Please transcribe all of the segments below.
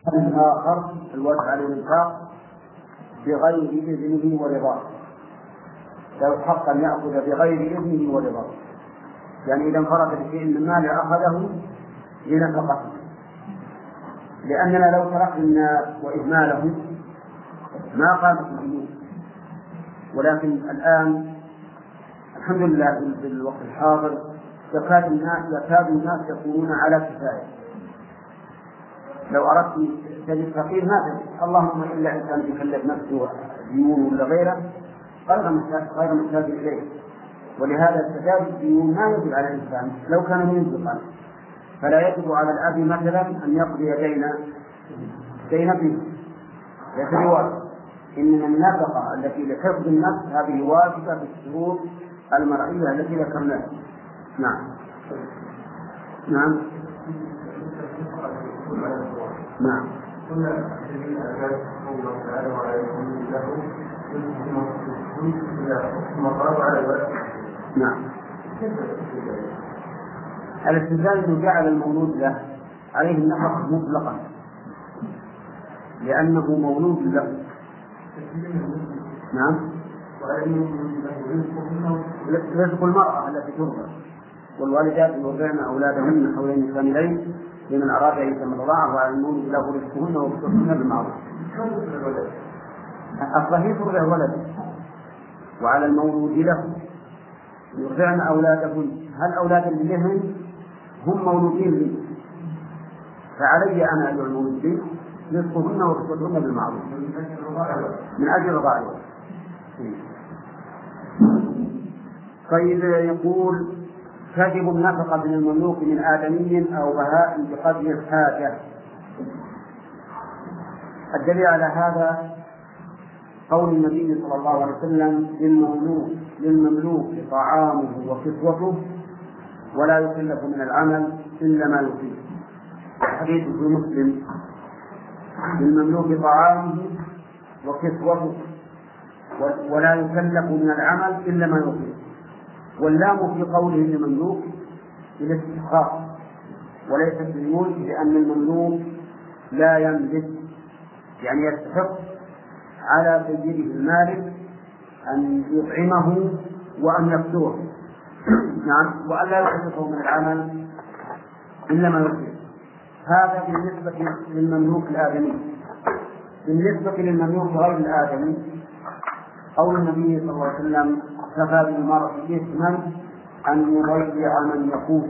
آخر الوجه على الإنفاق بغير إذنه ورضاه، لو حق أن يأخذ بغير إذنه ورضاه، يعني إذا انفرد بشيء من المال أخذه لنفقته، لأننا لو تركنا وإهماله ما قامت الأمور. ولكن الآن الحمد لله في الوقت الحاضر يكاد الناس يكونون على كفاية. لو أردت تجد فقير ما تجد، اللهم إلا إنسان يكلف نفسه ديون ولا غيره غير محتاج إليه. ولهذا السداد الديون ما يجب على الإنسان لو كان منفقا، فلا يجب على الأب مثلا أن يقضي دين ابنه، ليس بواجب. إن النفقة التي لحفظ النفس هذه واجبة بالشروط المرعية التي ذكرناها. نعم نعم نعم. نعم. الاستدلال أنه جعل المولود له عليه النفقة مطلقا لأنه مولود له. نعم. رزق المرأة التي ترضع، والوالدات يرضعن أولادهن حولين كاملين لمن أراد أن يتم الرضاعة، وعلى المولود له رزقهن وكسوتهن بالمعروف. الصحيح ترضع ولد، وعلى المولود له يرضعن أولادهن. هل أولاد لهن هم مولودين لي، فعلي أنا أيها المولودين رزقهن وكسوتهن بالمعروف من أجل رضاعها. طيب، يقول تجب النفقة من المملوك من آدمي أو بهاء بقدر الحاجة. الدليل على هذا قول النبي صلى الله عليه وسلم للمملوك طعامه وكسوته ولا يكلف من العمل إلا ما يطيق. حديث في مسلم للمملوك طعامه وكسوته ولا يكلف من العمل إلا ما يطيق. واللام في قوله للمملوك للاستحقاق وليست للملك، لأن المملوك لا يملك، يعني يستحق على سيده المالك أن يطعمه وأن يكسوه نعم، وأن لا يكلفه من العمل إلا ما يطيق. هذا بالنسبة للمملوك الآدمي. بالنسبة للمملوك غير الآدمي قول النبي صلى الله عليه وسلم كفى بالمرء إثما أن يضيع من يقوت.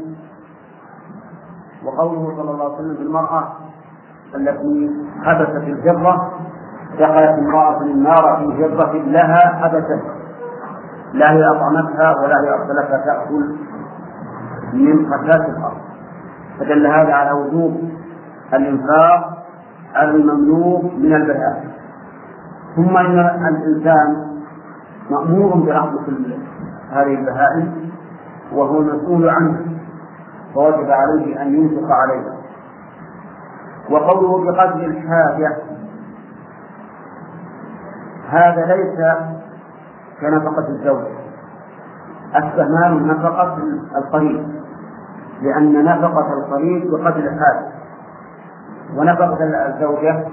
وقوله صلى الله عليه وسلم في المرأة التي حبست الجرة دخلت امرأة النار في جرة لها حبست، لا هي أطعمتها ولا هي أرسلتها تأكل من خشاش الأرض. فدل هذا على وجوب الإنفاق على المملوك من البهائم. ثم إن الإنسان مأمور برحمة هذه البهائم وهو مسؤول عنه، فوجب عليه أن ينفق عليها. وقوله بقدر الحاجة هذا ليس كنفقة الزوج، السهمان من نفقة القريب، لأن نفقة القريب بقدر الحاجة، ونفقة الزوجة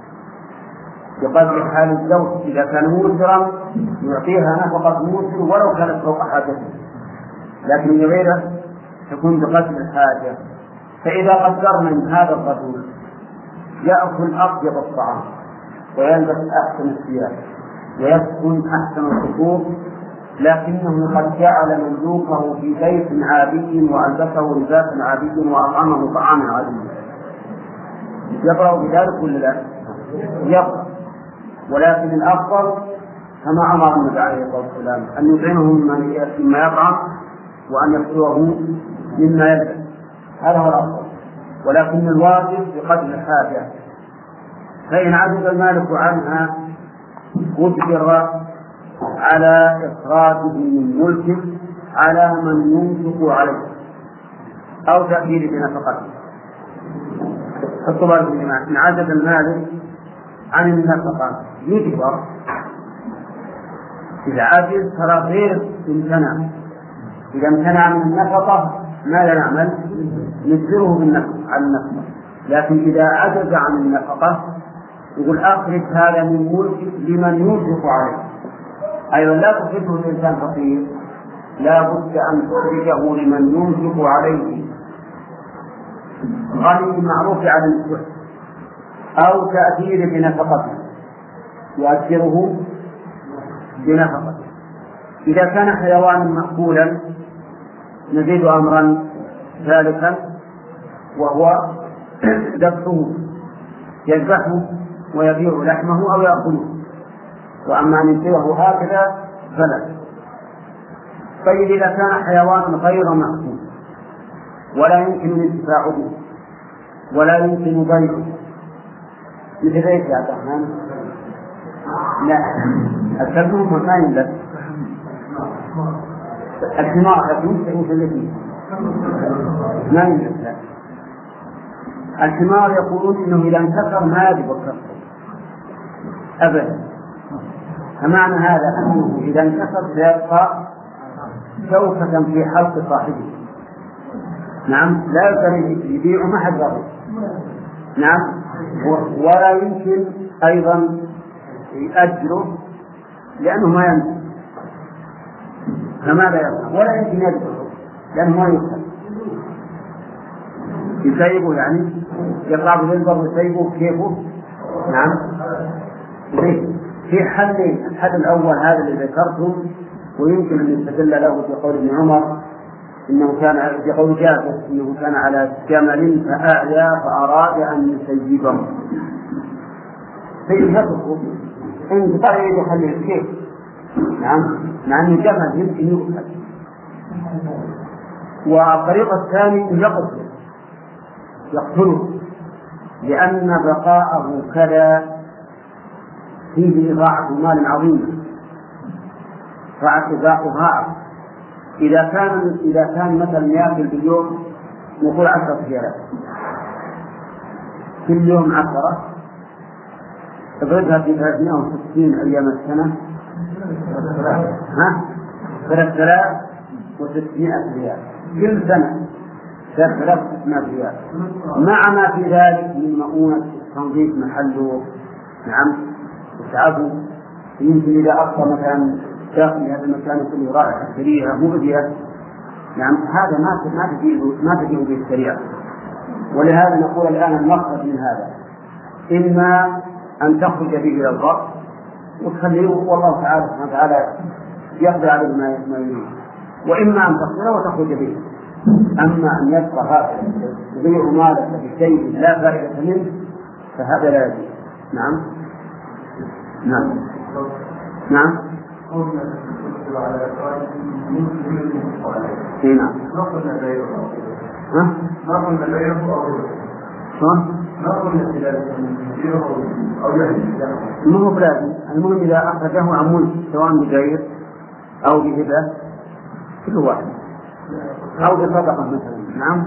بقدر حال الزوج. إذا كان موسرا يعطيها نفقة موسر ولو كانت فوق حاجته، لكن غيره تكون بقدر الحاجة. فإذا قدرنا من هذا الرجل يأكل أطيب الطعام ويلبس أحسن الثياب ويسكن أحسن القصور، لكنه قد جعل مملوكه في بيت عادي وألبسه لباسا عاديا وأطعمه طعاما عاديا، يقرأ بذلك ولا لا؟ يقرأ. ولكن الأفضل كما أمر النبي عليه الصلاة والسلام أن يطعمه مما يطعم وأن يكسوه مما يلبس، هذا هو الأفضل. ولكن الواجب بقدر الحاجة. فإن عجز المالك عنها أجبر على إخراجه من ملكه على من ينفق عليه أو تأثير بنفقته. فالطبع إن عجز المالك عن النفقة يجبر، إذا عجز فلا غير امتنع. إذا امتنع من النفقة ماذا نعمل؟ نجبره على النفقة. لكن إذا عجز عن النفقة يقول أخرج هذا من ملك لمن ينفق عليه. أيضا لا تخرجه الإنسان فقير، لا بد أن تخرجه لمن ينفق عليه، غني معروف على النفق، أو تأثير بنفقته يؤثره بنفقته. إذا كان حيوانا مأكولا نزيد أمرا ثالثا وهو ذبحه، يذبحه ويبيع لحمه أو يأكله، وأما أن ينتهيه هكذا فلا. طيب إذا كان حيوان غير مأكول ولا يمكن الانتفاع به ولا يمكن بيعه، مثل ايش يا عبد الرحمن؟ لا، الكلب ما ينبت. الحمار ما ينبت. الحمار يقولون انه اذا انكسر ما يجب الكسر ابدا، فمعنى هذا انه اذا انكسر سيبقى شوكة في حلق صاحبه. نعم، لا يقدر يبيعه ما حد ضرر. نعم، ولا يمكن أيضا يأجره لأنه ما يمكن، فماذا يفعل؟ ولا يمكن يأجره لأنه ما يمكن يسيبه، يعني يطلع بالبر ويسيبه كيفه. نعم، في حلين، الحل الأول هذا اللي ذكرته ويمكن أن يستدل له في قول ابن عمر إنه كان في قول جابر إنه كان على جمل فأعيا فأراد أن يسيبه فيهبطه إن طيب يخليه كيف. نعم، مع أن الجمل يمكن يقتل. والطريقة الثانية يقتله لأن بقاءه كذا فيه إضاعة مال عظيم، فاعتباؤها إذا كان مثلا يأكل في اليوم نقول 10 سيارات كل يوم 10، اضربها في 360 أيام السنة 3600 ريال كل سنة، 3600 ريال مع ما في ذلك من مؤونة تنظيف محله. نعم، إسعافه، يمكن إذا أقصى مثلا داخل هذا المكان كله رائحة كريهة مؤذية. نعم، هذا ما تجيء به الشريعة. ولهذا نقول الآن المقصد من هذا إما أن تخرج به إلى الضرب وتخليه والله تعالى يقضي عليه ما يريد، وإما أن تقتله وتخرج به. أما أن يبقى هذا يضيع مالك بشيء لا فائدة منه فهذا لا يجوز. نعم نعم نعم نعم. المهم لازم، المهم إذا أخرجه عن ملك سواء بغير أو بهبة كل واحد أو بصدقة مثلا. نعم،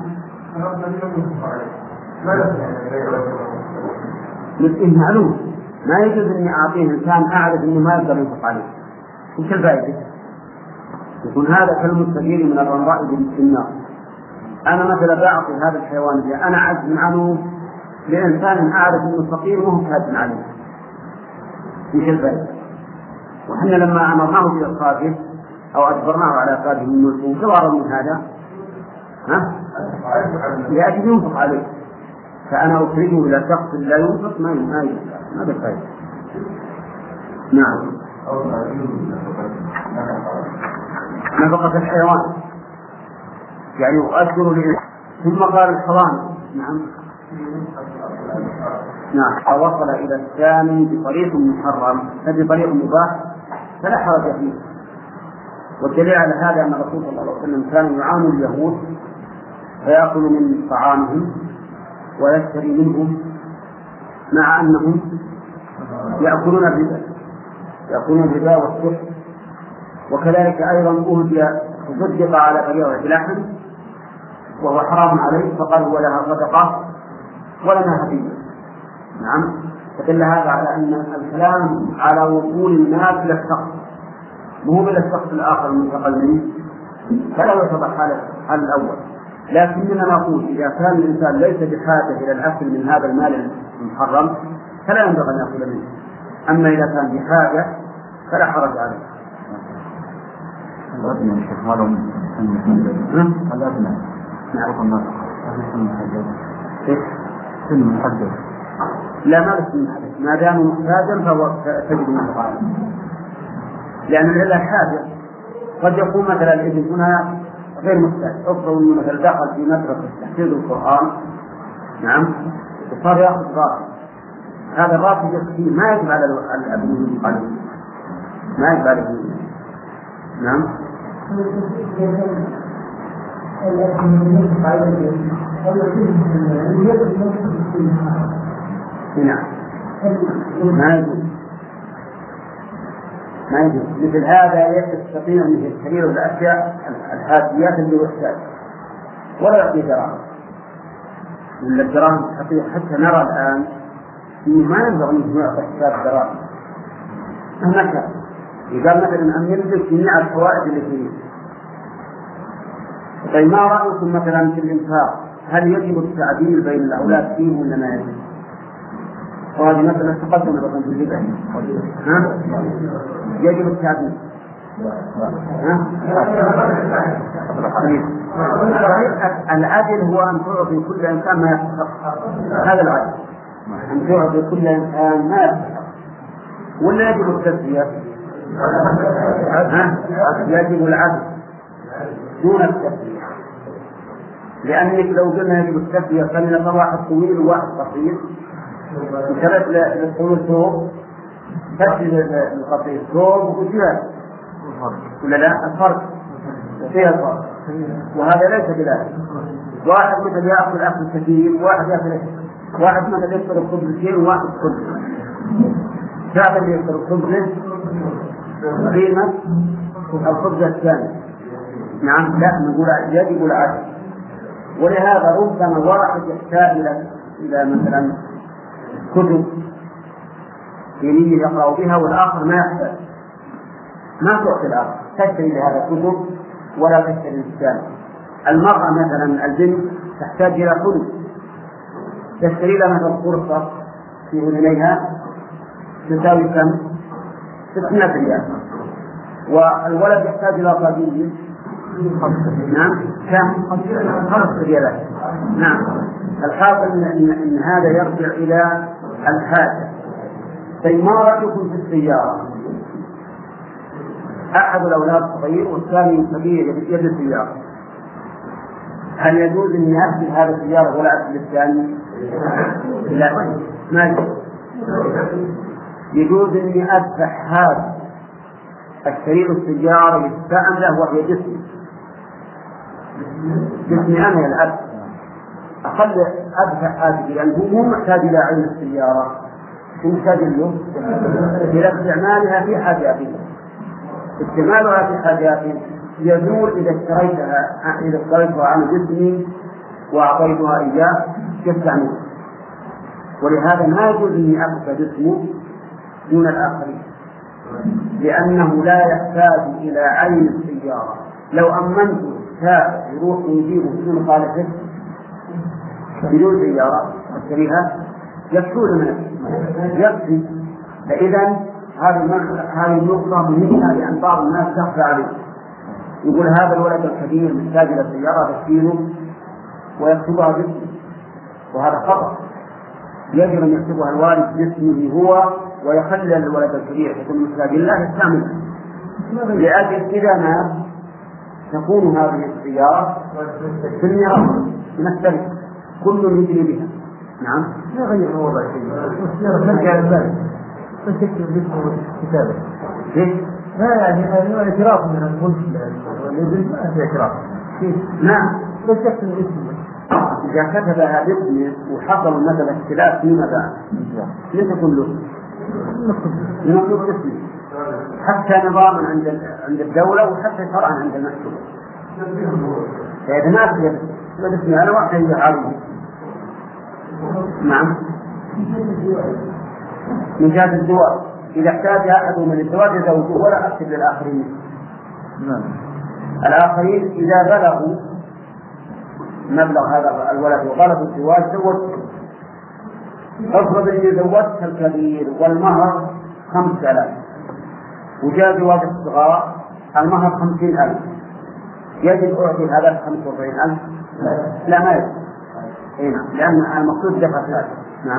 مثل معلوم ما يجوز أن أعطيه إنسان أعرف أنه ما يقدر ينفق عليه، وش الفائدة؟ يكون هذا كالمستفيد من الرمضاء بالنار. أنا مثلا بعطي هذا الحيوان اللي أنا عجز عنه لإنسان أعرف أنه فقير وهو حاج عليه، وش الفائدة؟ وحنا لما أمرناه بإخراجه أو أجبرناه على إخراجه من ملكه جوارا من هذا لأجل ينفق عليه، فأنا أخرجه إلى شخص لا ينفق ما بالفائدة. نعم، نفقة الحيوان يعني يؤثر ثم قال الحرام. نعم نعم، وصل إلى الثاني بطريق محرم فبطريق مباح فلا حرج فيه. والدليل على هذا أن الرسول صلى الله عليه وسلم كان يعامل اليهود فيأكل من طعامهم ويشتري منهم مع أنهم يأكلون الربا والسحت. وكذلك أيضا أهدي صدق على بيعة لحم وهو حرام عليه فقال ولها صدقة ولنا هدية. نعم، فدل هذا على أن الكلام على وصول الناس إلى الشخص مو إلى الشخص الآخر المنتقل منه، فلا يعتبر حال الأول. لكننا نقول إذا كان الإنسان ليس بحاجة إلى الأكل من هذا المال المحرم فلا ينبغي أن يأكل منه، أما إذا كان بحاجة فلا حرج عليه. لا ما بس محدد، ما دام محتاجا فهو تجد منه غالب، لأن العلة حاجة. قد يكون مثلا الابن هنا غير محتاج، افرض انه مثلا دخل في مدرسة تحفيظ القرآن نعم وصار يأخذ راتب، هذا الراتب يكفيه ما يجب على الابن من قلبه، ما يجب عليه. نعم ما يجوز مثل هذا يستطيع أن يستغير الأشياء الحاديات اللي يحتاج ولا يعطي دراهم، من الدراهم الحقيقة حتى نرى الآن إنه ما ينبغي أن يعطي حساب دراهم مهما كان. إذا مثلا أن يلبس جميع الفوائد اللي فيه. طيب ما رأيكم مثلا في الإنفاق، هل يجب التعديل بين الأولاد فيه ولا ما يجب؟ وهذه مثلا تقدم لكم في الهبة، يجب التعديل. العدل هو أن تعطي كل إنسان ما يستحق، هذا العدل، أن تعطي كل إنسان ما يستحق. ولا يجب التسوية؟ يجب العدل دون التسوية، لأنك لو قلنا يجب التسوية فلنبقى واحد طويل وواحد قصير وثلاث للطول ثوب تسوي القصير ثوب وجهاد ولا لا؟ الفرق فيها الفرق، وهذا ليس بذلك. واحد مثل يأكل أكل كثير، واحد مثل يأكل الخبز كثير وواحد خبز، شعب اللي يأكل الخبز قيمة الخبز الثاني. نعم لا نقول يجب العدل. ولهذا ربما واحد يحتاج إلى مثلا كتب دينية يقرأ بها والآخر ما يحتاج، ما تعطي الآخر، تشتري لهذا الكتب ولا تشتري للثاني. المرأة مثلا البنت تحتاج إلى حلم، تشتري لها مثلا قرصة في أذنيها تساوي كم؟ 600 ريال. والولد يحتاج إلى طبيب نعم كم؟ 5 ريالات. نعم الحاصل إن هذا يرجع إلى الحاجة. طيب ما رأيكم في السيارة؟ أحد الأولاد صغير والثاني كبير يد السيارة، هل يجوز أن يأكل هذا السيارة ولا أكل الثاني؟ لا ما يجوز. يجوز أن أذبح هذا الشريك السيارة يستعمله وهي جسمي أنا الأب، أخلي أذبح هذه لأنه مو محتاج إلى عين السيارة، محتاج اليوم إلى استعمالها في حاجاتها. استعمالها في حاجاتها يزول إذا اشتريتها عن جسمي وأعطيتها إياه يستعملها. ولهذا ما يجوز أن أخذ جسمه دون الآخرين، لأنه لا يحتاج إلى عين السيارة. لو أمنت شاب يروح ويجيبه بدون خالفه بدون سيارة أشتريها يكفون يكفي. فإذا هذه النقطة مهمة، لأن بعض الناس تخفى عليه، يقول هذا الولد الكبير محتاج إلى سيارة تشيله ويكتبها باسمه، وهذا خطأ. يجب أن يكتبها الوالد باسمه هو ويخلي الولد الكبير يكون محتاج الله يستعملها، لأجل إذا ما تكون هذه السيارة في الميراث من السلف كل يجري بها. نعم لا غير موضع شيء والسيارة ترجع للبلد تكتب باسمه كتابة لا يعني اعتراف من الملك والابن ما في اعتراف. نعم بس يكتب اسمه. إذا كتبها باسمه وحصل مثلا اختلاف فيما بعد ليس كله نكتب اسمه، حتى نظاما عند الدولة وحتى شرعا عند المحكمة. فإذا ما كتب اسمه على وقت يعارضه. نعم من جهة الدواء إذا احتاج أحد من الدواء يزوجوه ولا أكتب للآخرين. الآخرين إذا بلغوا مبلغ هذا الولد وغلط الزواج زوجته. افرض اني زوجت الكبير والمهر 5000 وجاء زواج الصغار المهر 50,000، يجب أعطي هذا 45,000؟ لا ما يجب. نعم، لأن المقصود دفع ثلاثة. نعم.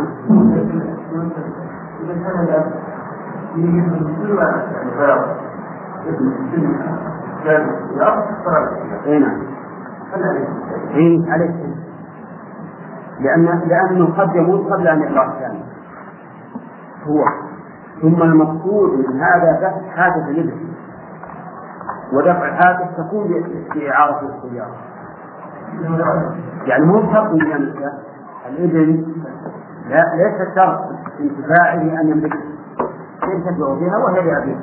نعم. عليه لأنه قد يموت قبل أن يقرأ الثاني هو. ثم المقصود من هذا دفع حاجة الابن، ودفع الحاجة تكون بإعارة السيارة، يعني مو شرط يملك الابن، لا ليس شرط انتفاعه أن يملك، ينتفع بها وهي لأبيه.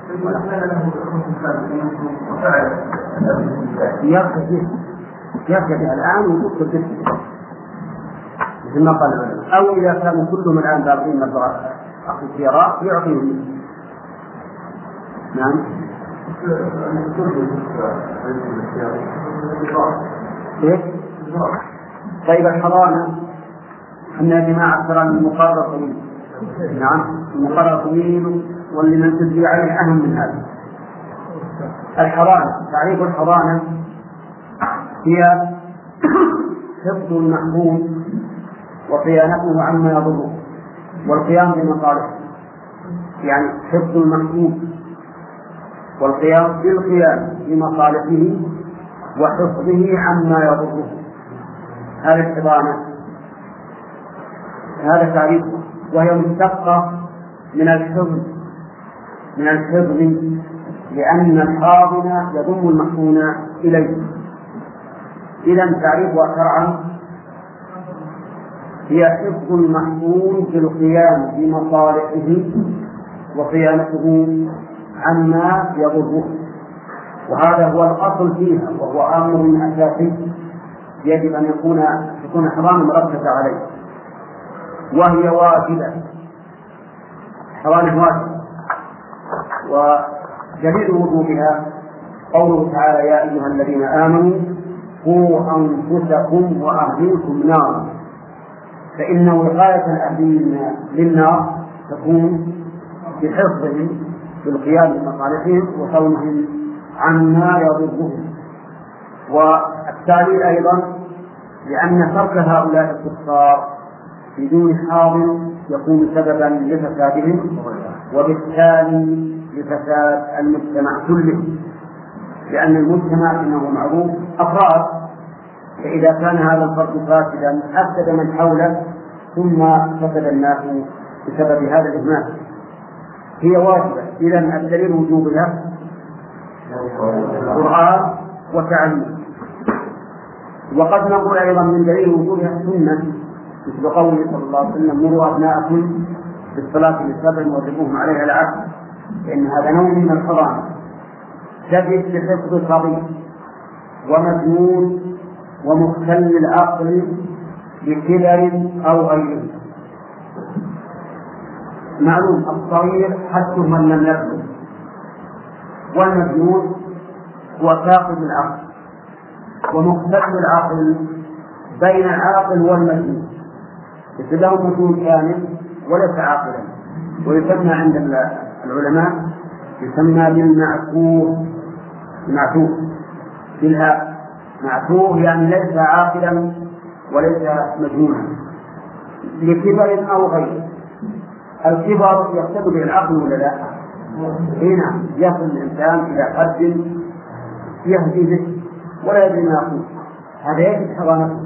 يرجع بها الآن ويدخل بها مثل ما قال العلماء، أو إذا كانوا كلهم الآن بالغين مبلغ أخذ السيارات يعطيهم. نعم. طيب الحضانة أن يا جماعة ترى المقرر طويل. نعم المقرر طويل واللي من تجري عليه أهم من هذا. الحضانة، تعريف الحضانة هي حفظ المحبوب وصيانته عما يضره والقيام بمصالحه، يعني حفظ المحبوب والقيام بمصالحه وحفظه عما يضره، هذه الحضانة، هذا تعريفه. وهي مشتقة من الحفظ لأن الحاضن يضم المحصون إليه. إذا تعريفها شرعا هي حفظ المحصون بالقيام بمصالحه وصيانته عما يضره، وهذا هو الأصل فيها، وهو أمر أساسي يجب أن تكون حرام مرتبة عليه، وهي واجبة. حرام واجب. ودليل وجوبها قوله تعالى: يا أيها الذين آمنوا قوا أنفسكم وأهليكم نارا، فإن وقاية الأهلين للنار تكون بحفظهم بالقيام بمصالحهم وصونهم عما يضرهم. والتالي أيضا لأن ترك هؤلاء الكفار بدون حاضر يكون سببا لفسادهم وبالتالي لفساد المجتمع كله، لأن المجتمع إنه معروف أفراد، فإذا كان هذا الفرد فاسدا أفسد من حوله ثم فسد الناس بسبب هذا الإهمال. هي واجبة. إذا الدليل وجوبها القرآن وتعليم. وقد نقول أيضا من دليل وجوبها السنة، مثل قوله صلى الله عليه وسلم: مروا أبناءكم بالصلاة للسبع واضربوهم عليها العشر، فإن هذا نوع من الحرام تجد لحفظ الصبي ومجنون ومختل العقل بكبر أو غيره. معلوم الصغير حتى من لم يبلغ، والمجنون هو فاقد العقل، ومختل العقل بين العاقل والمجنون، له مجنون كامل وليس عاقلا، ويسمى عند العلماء يسمى بالمعتوه بالهاء. معتوه يعني ليس عاقلا وليس مجنونا لكبر أو غيره. الكبر يقتضي به العقل ولا لا؟ هنا يصل الإنسان إلى حد يهدي به ولا يدري ما يقول، هذا يجب حضانته.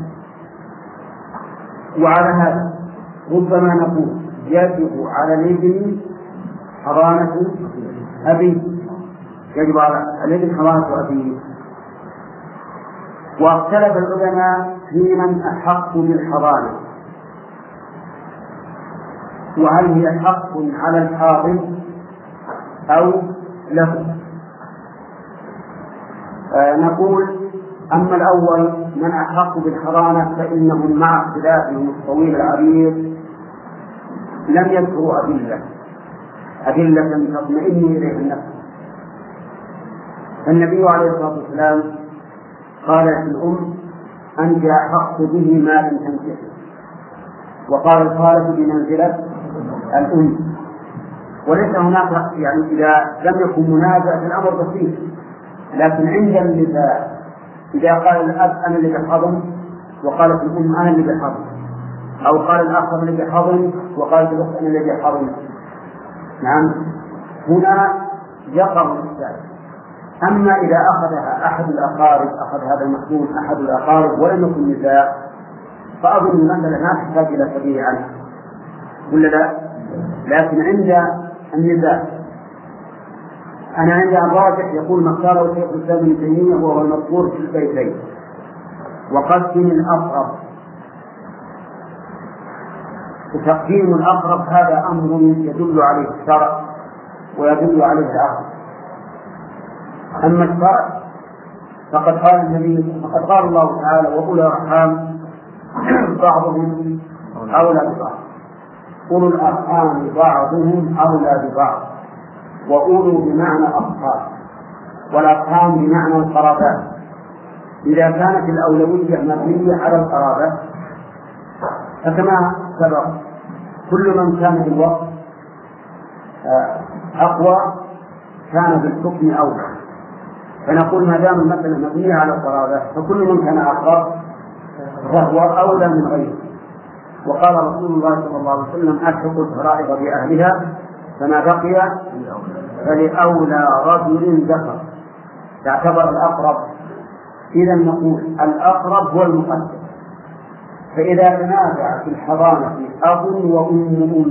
وعلى هذا ربما نقول يجب على الابن حضانة أبيه، يجب على الابن حضانة أبيه. واختلف العلماء في من أحق بالحضانة، وهل هي حق على الحاضن أو له. نقول: أما الأول من أحق بالحضانة فإنهم مع اختلافهم الطويل العريض لم يذكروا أدلة تطمئن إليها النفس. النبي عليه الصلاة والسلام قال للأم: أنت أحق به ما لم تنكحه. وقال الخالة بمنزلة الأم. وليس هناك يعني إذا لم يكن منازع الأمر بسيط، لكن عند النساء إذا قال الأب أنا اللي بحضن وقالت الأم أنا اللي بحضن، أو قال الآخر أنا اللي بحضن وقالت الأخت أنا اللي بحضن، نعم، هنا يقع الإشكال. أما إذا أخذها أحد الأقارب، أخذ هذا المحدود أحد الأقارب ولم يكن نساء، فأظن المسألة ما تحتاج إلى تبيه عنه ولا لا؟ لكن عند النساء أنا عند الراجح يقول ما اختاره شيخ الإسلام ابن تيمية وهو المذكور في البيتين: وقسم الأقرب. وتقديم الأقرب هذا أمر يدل عليه الشرع ويدل عليه العقل. أما الشرع فقد قال الله تعالى: وأولي الأرحام بعضهم أولى ببعض. أولو الأرحام بعضهم أولى ببعض. وأولو بمعنى أصحاب، والأرحام بمعنى القرابات. إذا كانت الأولوية مبنية على القرابة فكما سبق كل من كان بالوقت أقوى كان بالحكم أولى، فنقول ما دام المسألة مبنية على القرابة فكل من كان أقرب فهو أولى من غيره. وقال رسول الله صلى الله عليه وسلم: ألحق الفرائض بأهلها فما بقي فلأولى رجل ذكر. تعتبر الأقرب. إذا نقول الأقرب هو المقدم. فإذا تنازع في الحضانة أب وأم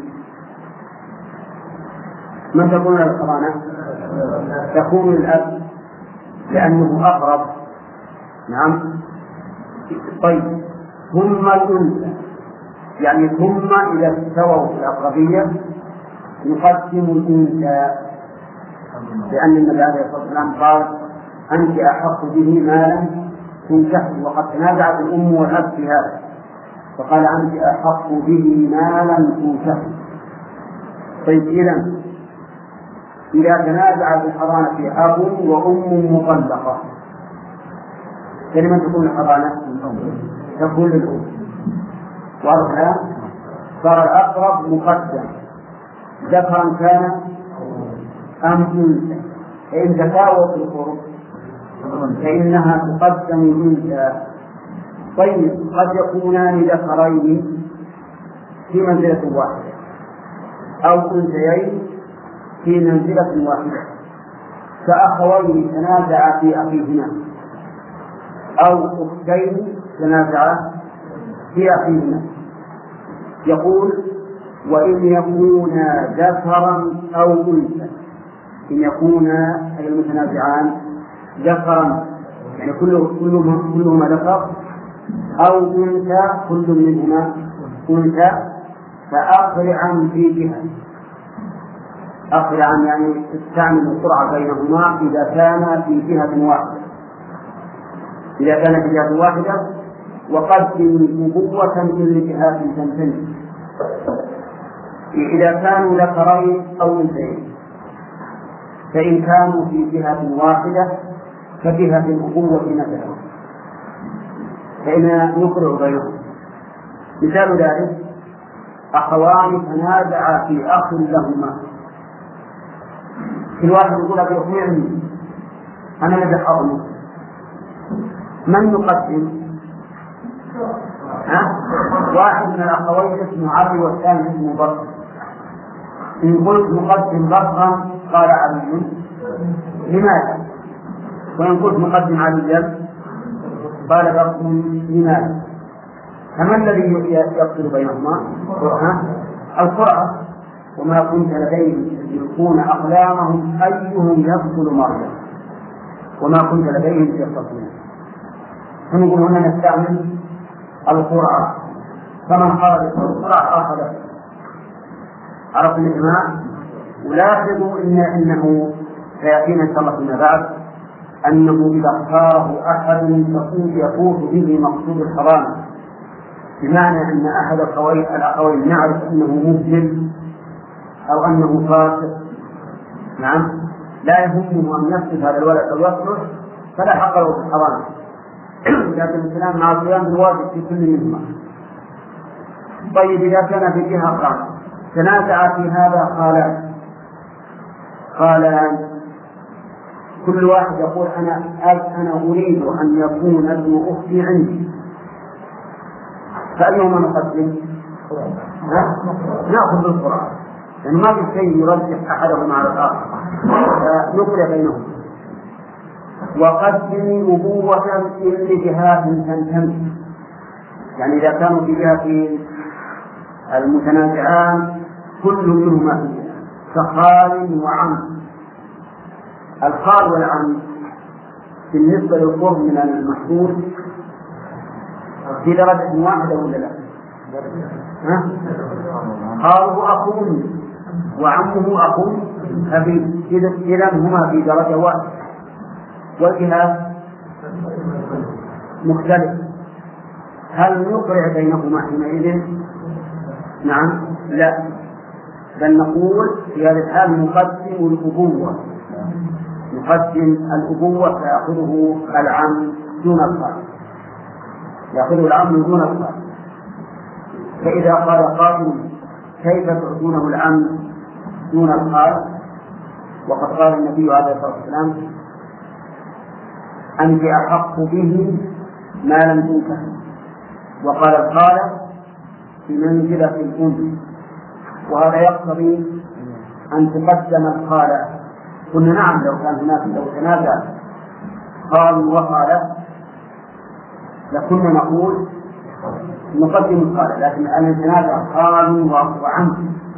من تكون الحضانة؟ تكون الأب لأنه أقرب. نعم. طيب ثم الأنثى، يعني ثم إذا استووا في الأقربية يقدم الأنثى، لأن النبي عليه الصلاة والسلام قال: أنت أحق به ما لم تنكحه. وقد تنازعت الأم والأب في هذا فقال: أنت أحق به ما لم تنكحه. طيب إذا تنازع في الحضانة في أب وأم مطلقة كلمة تكون الحضانة تكون للأم. واضح؟ صار الأقرب مقدم ذكرا كان أم أنثى. فإن تفاوت القرب فإنها تقدم الأنثى. طيب قد يكونان ذكرين في منزلة واحدة أو أنثيين في منزلة واحدة، كأخوين تنازعا في أخيهما أو أختين تنازعا في أخيهما. يقول: وإن يكونا ذكرا أو أنثى. إن يكونا أي المتنازعان ذكرا يعني كلهما ذكر أو أنثى كل منهما أنثى فأقرعا في جهة. أقرعا يعني تستعمل القرعة بينهما إذا كان في جهة واحدة. إذا كان في جهة واحدة وقدم نبوة من جهات تمتنع. إذا كانوا ذكرين أو أنثيين، فإن كانوا في جهة واحدة فجهة الأبوة مثلا فإننا نقرع بينهم. مثال ذلك: أخوان تنازعا في أخ لهما، كل واحد يقول: أبي أطيعني أنا الذي حرمه. من يقدم؟ واحد من الأخوين اسمه علي والثاني اسمه بكر. إن قلت مقدم بكرا قال علي: لماذا؟ وإن قلت مقدم عليا قال بكر: لماذا؟ فما الذي يفصل بينهما؟ القرعة. وما كنت لديهم يلقون أقلامهم أيهم يقتل مريم وما كنت لديهم يختصمون. فنقول هنا نستعمل القرعة، فمن خرج القرعة أخذ. عرف الإجماع. ولاحظوا إنه سيأتينا إن شاء الله فيما بعد أنه إذا اختاره أحد يفوت به مقصود الحرام، بمعنى أن أحد الأخوين نعرف أنه مذنب أو أنه فاسق، نعم، لا يهمه أن يصف هذا الولد أو يصلح فلا حق له في الحرام. لكن الكلام مع القيام بالواجب في كل منهما. طيب إذا كان في جهة قال تنازع في هذا قالان كل واحد يقول أنا أريد أن يكون ابن أختي عندي، فأيهما نقدم؟ نأخذ بالقرآن، لأنه ما في شيء يرجح أحدهما على الآخر، نقل بينهم. وقدم أبوة إن جهات تنتمي، يعني إذا كانوا في جهة المتنازعان كل منهما كخال وعم. الخال والعم بالنسبة للقرب من المحدود في درجة واحدة ولا لا؟ خاله أخوه وعمه أخوه أبي، إذا هما في درجة واحدة، والجهات مختلف. هل نقرع بينهما حينئذ؟ نعم، لا، بل نقول في هذه الحال نقدم الأبوة، فيأخذه العم دون الخال، يأخذه العم دون الخال. فإذا قال قائل كيف تعطونه العم دون الخال وقد قال النبي عليه الصلاة والسلام أنت أحق به ما لم تنكح، وقال الخالة في منزلة الأم، وهذا يقتضي أن تقدم الخالة. قلنا نعم، لو كان هناك لو تنازع خال وخالة لكنا نقول نقدم الخالة، لكن أن يتنازع خال وعم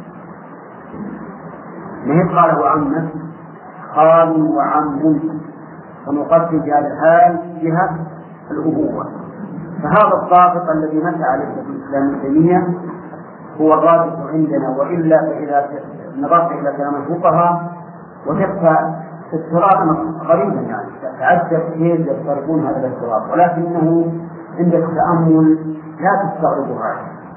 ليه خاله وعمه؟ خال وعم، فنقدم في هذا الحال جهة الأبوة. فهذا الضابط الذي مشى عليه الإسلام ابن تيمية هو الرابط عندنا، وإلا فإذا نظرت إلى كلام الفقهاء وجدت اضطرابا غريبا، يعني تعجب كيف يفترقون هذا الاضطراب، ولكنه عند التأمل لا تستغربها،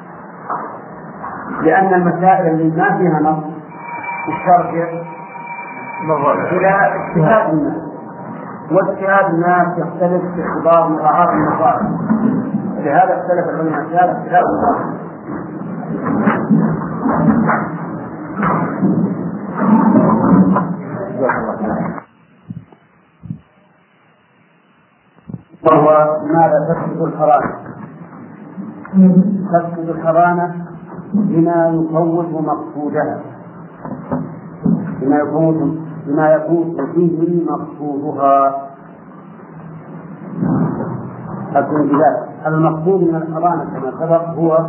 لأن المسائل اللي ما فيها نص ترجع إلى اجتهاد الناس، واجتهاد الناس يختلف في اعتبار مراعاة المصالح، لهذا اختلف العلماء في هذا اختلاف المصالح. وهو ماذا تفسد الحرانة؟ تفسد الحرانة بما يفوت مقصودها، بما يفوت فيه مقصودها. أكون بذلك المقصود من الحرانة كما سبق هو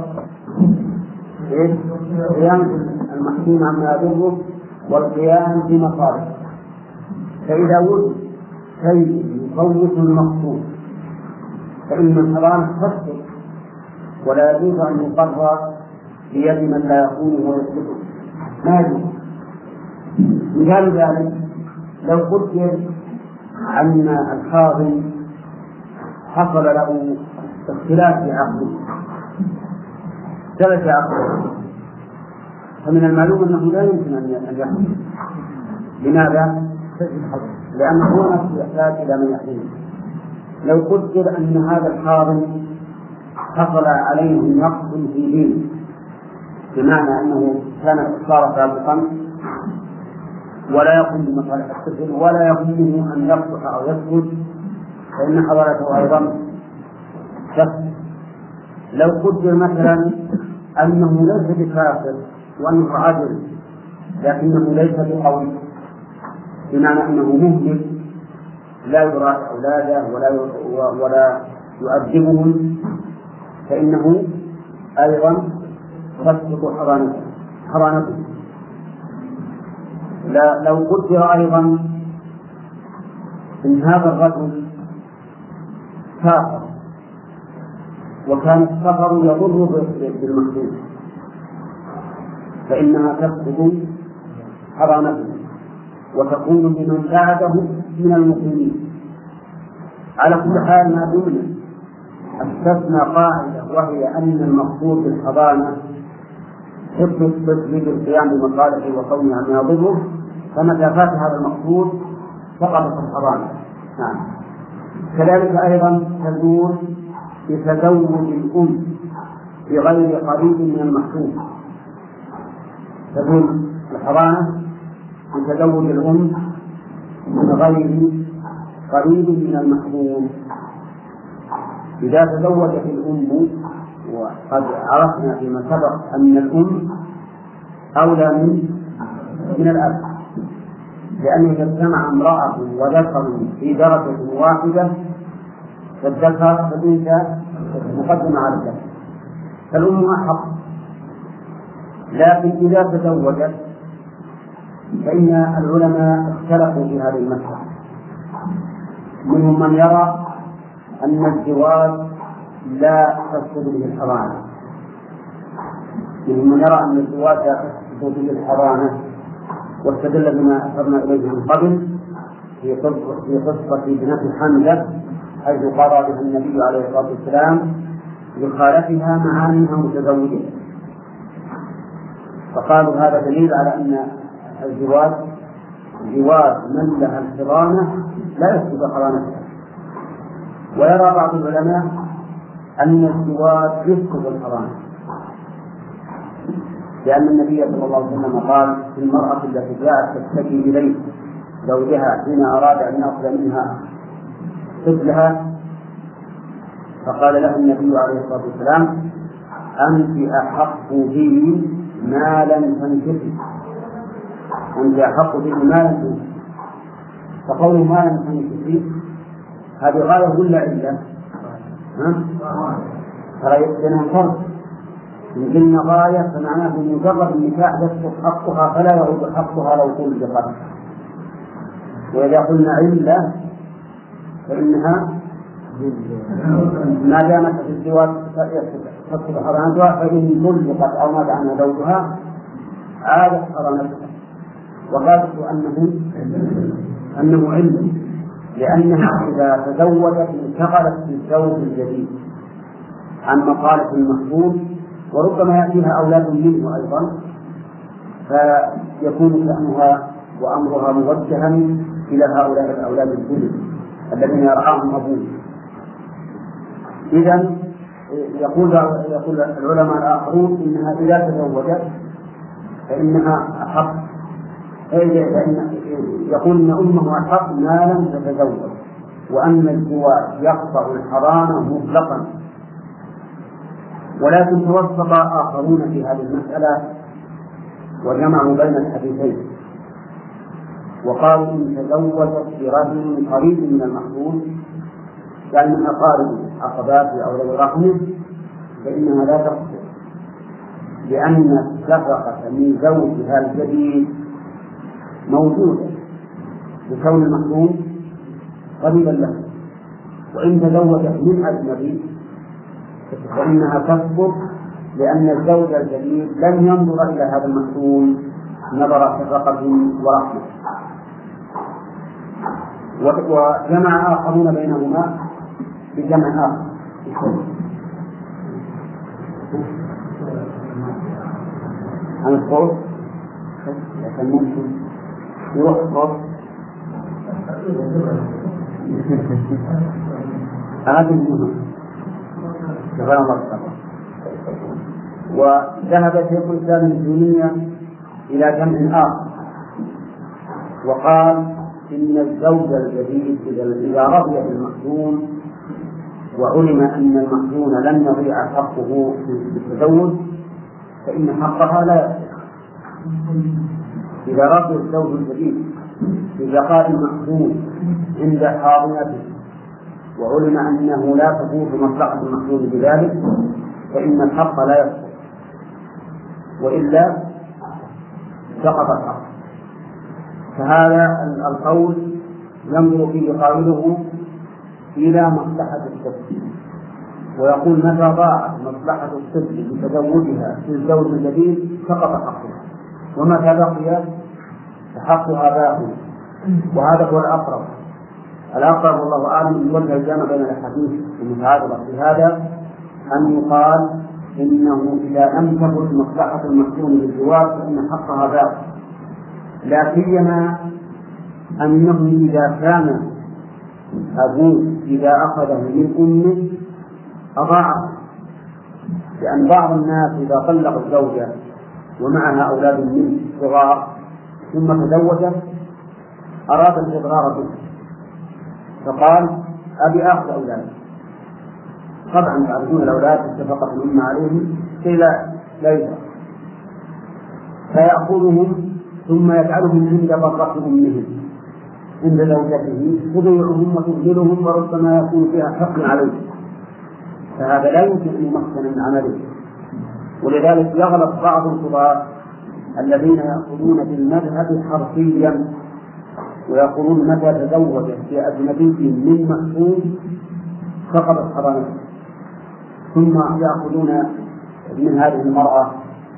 قيام المحكوم عما يضره والقيام بمصالحه. فإذا وجد شيء يفوت المقصود فإن الحرانة تفسد، ولا يجوز أن يقر بيد من لا يكون ويسلكه، ما يجوز. مثال ذلك لو قدر أن الحاضر حصل له اختلاف في عقله، ثبت عقله، فمن المعلوم أنه لا يمكن أن يحصل. لماذا؟ لأنه هو نفسه يحتاج إلى من يحصل. لو قدر أن هذا الحاضر حصل عليه نقص في دينه، بمعنى أنه كان صار سابقا ولا يقوم بمصالح السجن ولا يهمه أن يصلح أو يسجد، فإن حضرته أيضا تفسد. لو قدر مثلا أنه ليس بكافر وأنه عدل لكنه ليس بقوي، بمعنى أنه مهمل لا يراعي أولاده ولا يؤدبهم، فإنه أيضا تسقط حرانته. لو قدر أيضا أن هذا الرجل سافر وكان السفر يضر بالمحدود فإنها تسقط حرانته وتكون لمن بعده من المسلمين. على كل حال ما دمنا استثنى قاعدة، وهي أن المقصود بالحضانة حفظ الطفل بالقيام بمصالحه وكونها ما يضره، فمتى فات هذا المقصود سقطت الحضانة. نعم. كذلك أيضا تدور بتزوج الأم بغير قريب من المحصول، تدور الحضانة بتزوج الأم من غير قريب من المحصول. إذا تزوجت الأم، وقد عرفنا فيما سبق أن الأم أولى من الأب، لأنه إذا اجتمع امرأة وذكر في درجة واحدة فالذكر فالأنثى مقدمة على الذكر، فالأم أحق. لكن إذا تزوجت فإن العلماء اختلفوا في هذه المسألة، منهم من يرى أن الزواج لا تفسد به الحضانة، منهم من يرى أن الزواج لا تفسد به الحضانة، واستدل بما أشرنا إليه من قبل في قصة ابنة حمزة حيث قضى بها النبي عليه الصلاة والسلام لخالتها مع أنها متزوجة، فقالوا هذا دليل على أن الزواج زواج من لها الحضانة لا يفسد حضانتها. ويرى بعض العلماء أن الزواج يفسد الحضانة، لأن النبي صلى الله عليه وسلم قال في المرأة التي جاءت تشتكي إليه زوجها حين أراد أن يأخذ منها طفلها، فقال له النبي عليه الصلاة والسلام: أنت أحق به ما لم تنكحي، أنت أحق به ما لم تنكحي. فقوله ما لم تنكحي هذه غاية ولا علة؟ بينها فرق. إن قلنا غاية فمعناه بمجرد النكاح يسقط حقها فلا يعود حقها لو طلقت، وإذا قلنا علة فإنها ما دامت في الزواج تسقط حرمتها، فإن طلقت أو مات عنها زوجها عادت حرمتها. وقالوا أنه علة، لأنها إذا تزوجت انتقلت للزوج الجديد عن مقالة المحبوب، وربما يأتيها أولاد منه أيضا، فيكون شأنها وأمرها موجها إلى هؤلاء الأولاد الجدد الذين يرعاهم أبوه. إذن يقول العلماء الآخرون إنها إذا تزوجت فإنها أحق، يقول إن أمه أحق ما لم تتزوج، وأن الزواج يقطع الحرام مطلقا. ولكن توسط آخرون في هذه المسألة وجمعوا بين الحديثين، وقالوا إن تزوجت برجل قريب من المحبوب كأنها قارب عقباته أو ذوي رحمه فإنها لا تقصر، لأن الشفقة من زوجها الجديد موجودة بكون المحبوب قريبا له. وإن تزوجت من أجنبي فإنها تسقط، لأن الزوج الجديد لن ينظر إلى هذا المحبوب نظر شفقة ورحمة. وجمع آخرون بينهما بجمع آخر. عن الصوت لكن ممكن يروح الصوت هذا المهم. وذهب شيخ الإسلام ابن تيمية إلى جمع آخر وقال إن الزوج الجديد إذا رضي بالمخزون وعلم أن المخزون لن يضيع حقه بالتزوج فإن حقها لا يضيع. إذا رضي الزوج الجديد ببقاء المخزون عند حاضنته وعلم أنه لا تفوت مصلحة المخزون بذلك فإن الحق لا يسقط، وإلا سقط الحق. فهذا القول ينظر فيه قائله إلى مصلحة الطفل، ويقول متى ضاعت مصلحة الطفل بتزوجها في الزوج الجديد سقط حقها، ومتى بقي فحقها باقي. وهذا هو الأقرب والله أعلم من وجه الجامع بين الحديث المتعارضة في هذا أن يقال إنه إذا لم تكن مصلحة المخزون بالزواج فإن حقها باقي، لا سيما أنه إذا كان أبوه إذا أخذه من أمه أضاعه، لأن بعض الناس إذا طلق الزوجة ومعها أولاد منه صغار ثم تزوجت أراد الإضرار به فقال أبي آخذ أولادي. طبعا يعرفون الأولاد اتفقت الأمة عليهم كي لا يضر، فيأخذهم ثم يجعلهم عند برة أمهم عند زوجته تضيعهم وتبذلهم وربما يكون فيها حق عليه، فهذا لا يمكن أن يمكن من عمله. ولذلك يغلط بعض القضاة الذين يأخذون بالمذهب حرفيا ويقولون متى تزوجت بأجنبي من محكوم فقدت حرامته، ثم يأخذون من هذه المرأة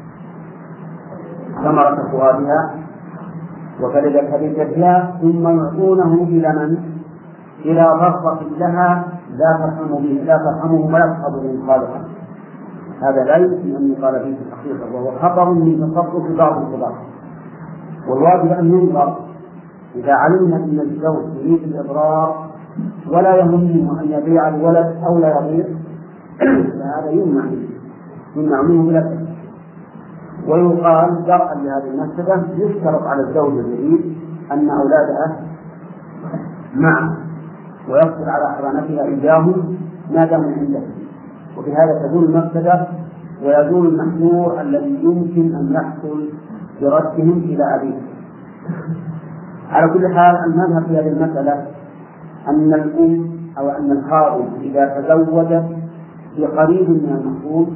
ثمرة فؤادها وكذلك بجدها ثم يعطونه إلى من؟ إلى ضربة لها لا ترحمه ولا تحب به خالقا. هذا لا يمكن أن يقال فيه الحقيقة، وهو خطر من تصرف بعض القضاة. والواجب أن ينظر إذا علمنا أن الزوج يريد الإضرار ولا يهمه أن يبيع الولد أو لا يبيع فهذا يمنع منه بلا شك. ويقال درءا لهذه المسألة يشترط على الزوج الجديد أن أولادها معه ويصبر على حضانتها إياهم ما داموا عنده، وبهذا تزول المفسدة ويزول المحذور الذي يمكن أن يحصل بردهم إلى أبيه. على كل حال المذهب في هذه المسألة أن الأم أو أن الخاطب إذا تزوجت في قريب من المحكوم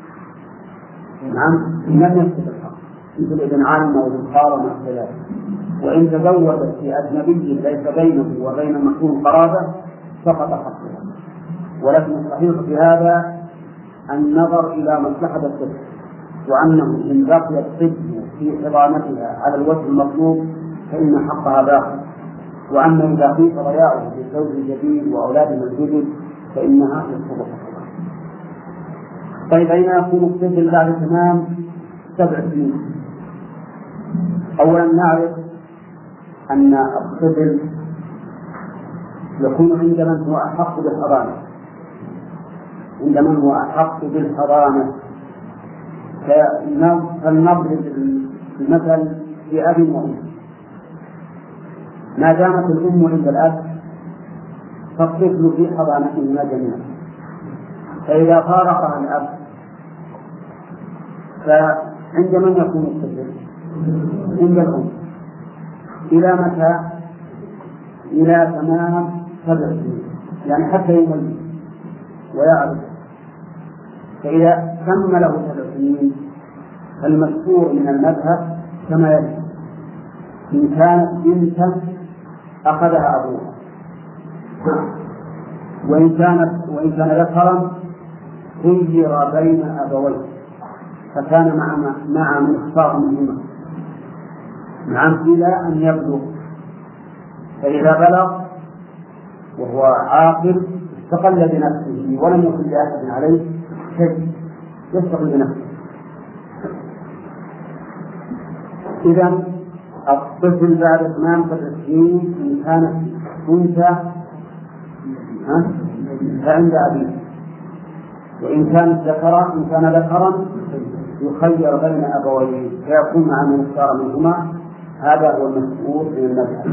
نعم لم يثبت الحق مثل ابن عالم أو ابن خال وما ذلك، وإن تزوجت في أجنبي ليس بينه وبين المحكوم قرابة سقط حقها. ولكن الصحيح في هذا النظر إلى مصلحة الطفل، وأنه إن بقي الطفل في حضانتها على الوجه المطلوب فإن حقها باقي، وأما إذا خيف ضياعه في الزوج الجديد وأولاد الجدد فإنها يسقط حقها. طيب أين يكون الطفل بعد تمام 7 سنين؟ أولا نعرف أن الطفل يكون عند من هو أحق بالحضانة، عند من هو أحق بالحضانة. فلنضرب المثل في أب وأم، ما دامت الأم عند الأب فالطفل في حضانتهما جميعا، فإذا فارقها الأب فعند من يكون الطفل؟ عند الأم. إلى متى؟ إلى تمام 7 سنين، يعني حتى يميز ويعرف. فإذا تم له 7 سنين فالمشهور من المذهب كما يلي: إن كانت بنتا أخذها أبوها، وإن كان ذكرا خير بين أبويه فكان مع من اختار منهما إلى أن يبلغ. فإذا بلغ وهو عاقل استقل بنفسه ولم يكن لأحد عليه شيء، يستقل بنفسه. إذا الطفل بعد تمام 7 سنين إن كانت أنثى فعند أبيه، وإن كان ذكرا يخير بين أبويه فيكون مع من اختار منهما. هذا هو المشهور من المذهب،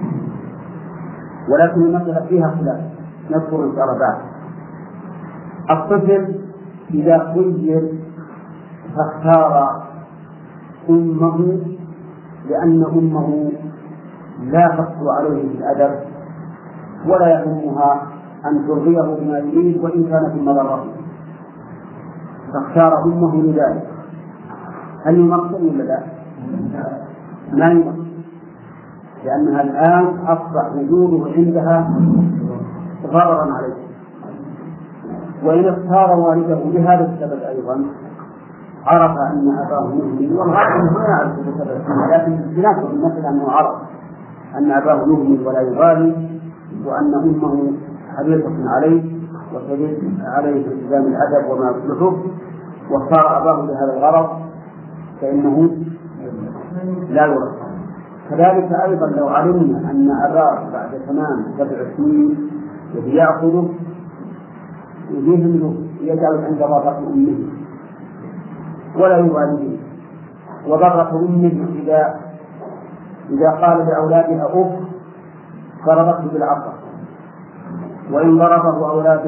ولكن المسألة فيها خلاف نذكر إن شاء الله بعد. الطفل إذا خير فاختار أمه لأن أمه لا تقصر عليه بالأدب ولا يهمها أن ترضيه بما يريد وإن كانت المضرة، فاختار أمه لذلك. هل يمكن ولا لا؟ ما يمكن، لأنها الآن أصبح وجوده عندها ضررا عليه. وإن اختار والده بهذا السبب أيضا عرف أن أباه مهمل، والغالب ما يعرف بسبب، لكن اختلافه بالمثل أنه عرف أن أباه مهمل ولا يبالي، وأن أمه حريصة عليه وتجد عليه التزام الأدب وما يصلحه، واختار أباه لهذا الغرض فإنه لا يرد. كذلك أيضا لو علمنا أن الراس بعد تمام 7 سنين الذي يأخذه يجيهم يجعل عند ضرة أمه ولا يوالده، وضرة أمه إذا قال لأولادها أف ضربته بالعصا، وإن ضربه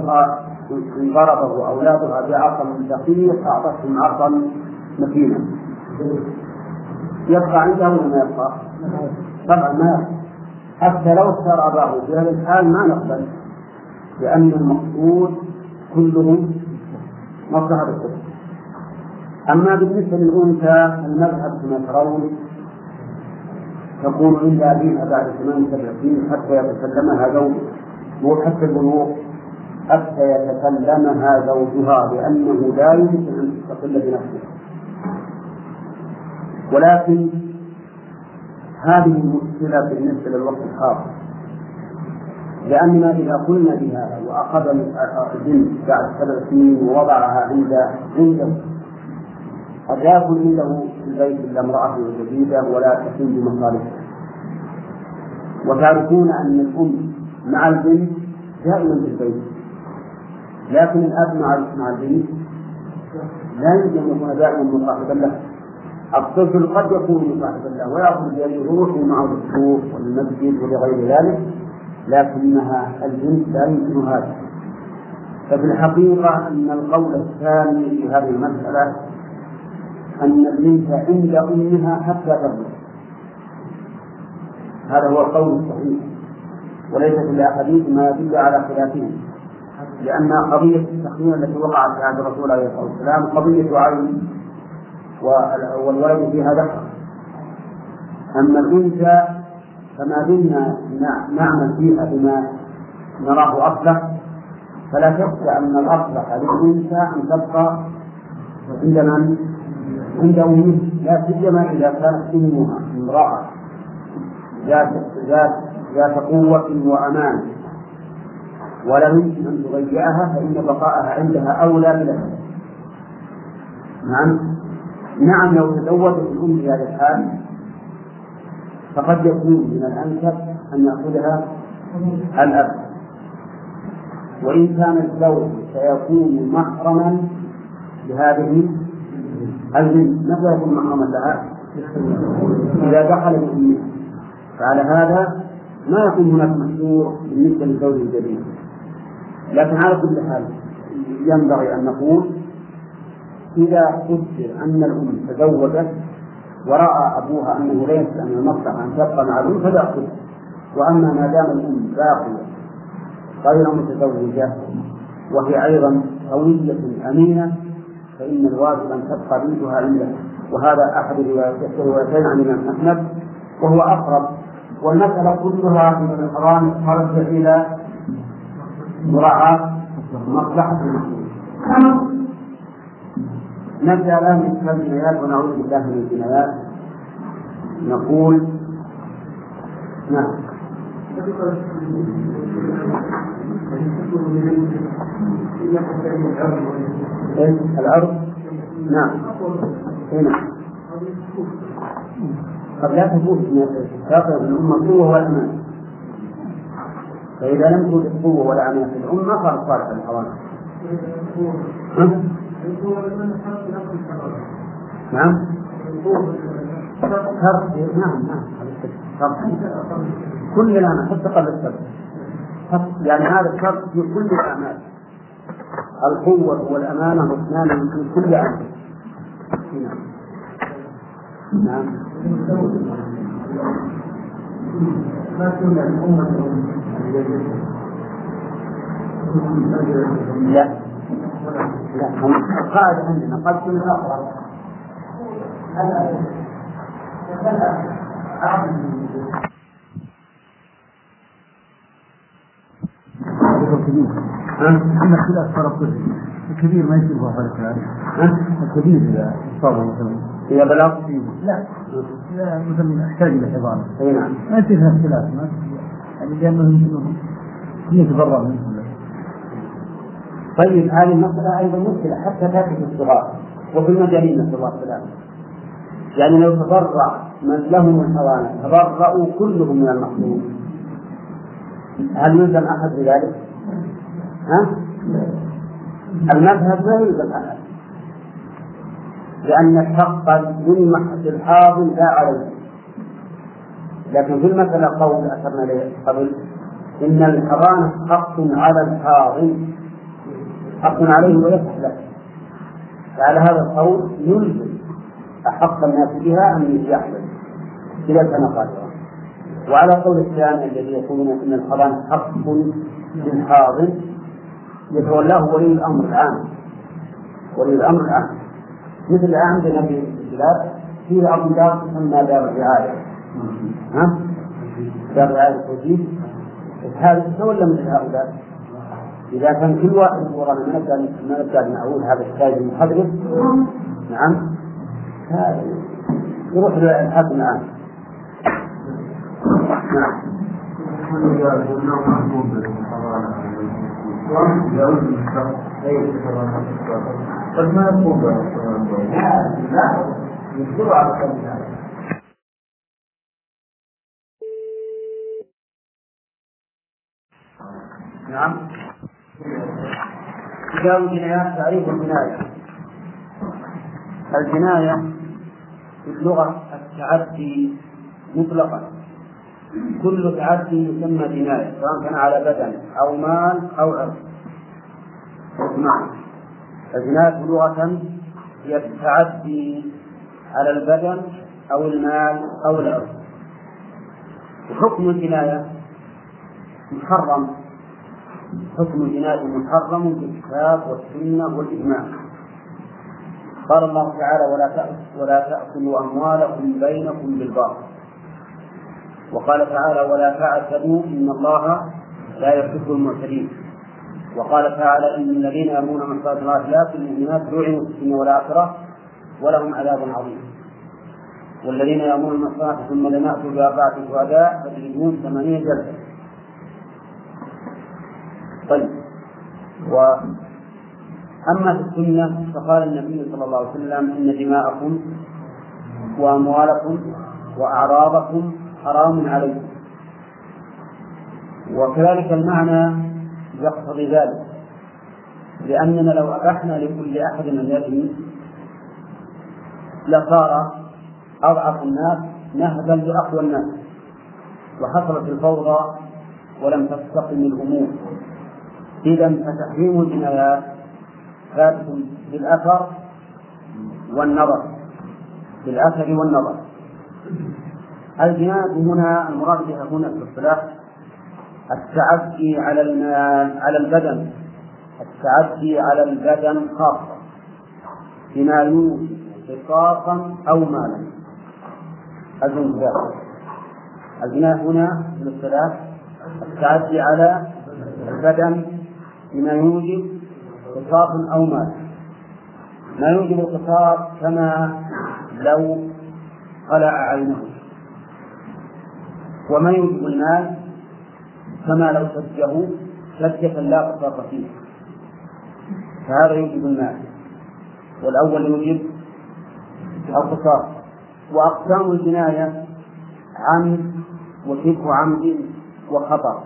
أولادها بعصا دقيق أعطتهم عصا متينا. يبقى عنده ولا ما يبقى؟ طبعا ما يبقى. حتى لو اشترى أباه في هذا الحال ما نقبل، لأن المقصود كله مصلحة الطفل. أما بالنسبة للأنثى المذهب كما ترون تكون عند أبيها بعد 78 حتى يتسلمها زوجها، مو حتى البلوغ، حتى يتسلمها زوجها، لأنه لا يمكن أن تستقل بنفسها. ولكن هذه المشكلة بالنسبة للوقت الحاضر، لأننا إذا قلنا بها وأخذ البنت بعد 7 سنين ووضعها عنده قد يكون عنده في البيت إلا امرأة جديدة ولا تكون بمصالحه، وتعرفون أن الأم مع البنت دائما في البيت، لكن الأب مع البنت لا يمكن أن يكون دائما مصاحبا له. الطفل قد يكون مصاحبا له ويأخذ بيده معه للسوق والمسجد ولغير ذلك، لكنها البنت لا يمكن هذا. ففي الحقيقة أن القول الثاني في هذه المسألة أن البنت عند أمها حتى تبلغ، هذا هو القول الصحيح، وليس في الأحاديث ما يدل على خلافه، لأن قضية التخيير التي وقعت في عهد الرسول عليه الصلاة والسلام قضية عين والولد فيها ذكر. أما الأنثى فما زلنا نعمل فيها بما نراه أصلح، فلا شك أن الأصلح للأنثى أن تبقى عند أمها، لا سيما إذا كانت أمها امرأة ذات قوة وأمان ولا يمكن أن تضيعها، فإن بقاءها عندها أولى بها. نعم لو تزوجت الأم في هذا الحال فقد يكون من الأنسب أن يأخذها الأب، وإن كان الزوج سيكون محرما لهذه البنت، متى يكون محرما لها؟ إذا دخل بأمه، فعلى هذا ما يكون هناك محذور بالنسبة للزوج الجديد. لكن على كل حال ينبغي أن نقول إذا قدر أن الأم تزوجت ورأى أبوها أنه ليس من المصلحة أن تبقى مع الأم فليأخذ، وأما ما دام الأم باقية غير متزوجة وهي أيضا قوية أمينة فإن الواجب أن تبقى بنتها عنده، وهذا أحد الروايتين عن الإمام أحمد وهو أقرب. والمسألة كلها في القرآن ترجع إلى مراعاة مصلحة المسلمين. نبدأ الآن من كتاب الجنايات ونعوذ بالله من الجنايات. نقول نعم الأرض نعم هنا قد لا تفوت تاخذ الأمة قوة والأمان، فإذا لم توجد قوة ولا أمان في الأمة صارت صالحة للحوادث. نعم كل الأعمال حتى قبل السبب، يعني هذا الشرط في كل الأعمال، القوة والأمانة واثنان في كل عمل. نعم ما كنا الأمة لا القاعدة عندنا قد كنا أقرأ أما خلاف فرق الكبير ما يصير فرق الكبير إذا صار مثلا إذا بلغ لا مثلا يحتاج إلى حضانة نعم ما يصير فيها اختلاف يعني لأنهم يتبرع منهم. طيب هذه المسألة أيضا مشكلة حتى تأتي في الصغار وفي المجانين الصغار كذلك، يعني لو تبرع من لهم الحوانت تبرأوا كلهم من المخلوق، هل يلزم أحد بذلك؟ المذهب ما يلزم أحد، لأن الحق للحاضر لا عليه. لكن في المسألة قول أثرنا عليه قبل إن الحضانة حق على الحاضر، حق عليه ويصح له، فعلى هذا القول يلزم أحق الناس بها أن يحمل إذا كان قادرا. وعلى القول الثاني الذي يقولون إن الحضانة حق للحاضر يتولاه ولي الأمر العام، ولي الأمر العام، مثل الآن عندنا في البلاد في أرض دار تسمى دار الرعاية، دار الرعاية التوجيه، هذا تتولى مثل هؤلاء. إذا كان كل واحد ورانا ما نبدأ نعود هذا الشايب المحرر، نعم، يروح للحاكم الآن. قد ما يكون لا يقدر على كلمة. نعم. كتاب الجنايات تعريف الجناية. الجناية في اللغة التعدي مطلقا، كل تعدي يسمى جناية سواء كان على بدن أو مال أو عرض. اسمع، الجناية لغة هي التعدي على البدن أو المال أو العرض. وحكم الجناية محرم، حكم الجناية محرم بالكتاب والسنة والإجماع. قال الله تعالى ولا تأكلوا أموالكم بينكم بالباطل، وقال تعالى ولا تعتدوا إن الله لا يحب المعتدين، وقال تعالى إن الذين يرمون من صلاة المؤمنات لعنوا في الدنيا والآخرة ولهم عذاب عظيم، والذين يرمون من الصلاة ثم لم يأتوا بأربعة شهداء فاجلدوهم 8 جلدة. طيب، أما في السنة فقال النبي صلى الله عليه وسلم إن دماءكم وأموالكم وأعراضكم حرام عليكم، وكذلك المعنى يقتضي ذلك، لأننا لو أبحنا لكل أحد أن يزني لصار أضعف الناس نهبا لأقوى الناس، وحصلت الفوضى ولم تستقم الأمور. إذا فتحريم الجنايات ثابت بالأثر والنظر، بالأثر والنظر. الجناية هنا المراد بها هنا في الاصطلاح التعدي على المال على البدن، التعدي على البدن خاصة بما يوجب قصاصا أو مالا. الجناية هنا في الاصطلاح التعدي على البدن بما يوجب قصاصا أو مالا. ما يوجب القصاص كما لو قلع عينه، وما يوجب المال كما لو سجه سجة لا قصاص فيه، فهذا يوجب المال، والأول يوجب القصاص. وأقسام الجناية عمد وشبه عمد وخطأ،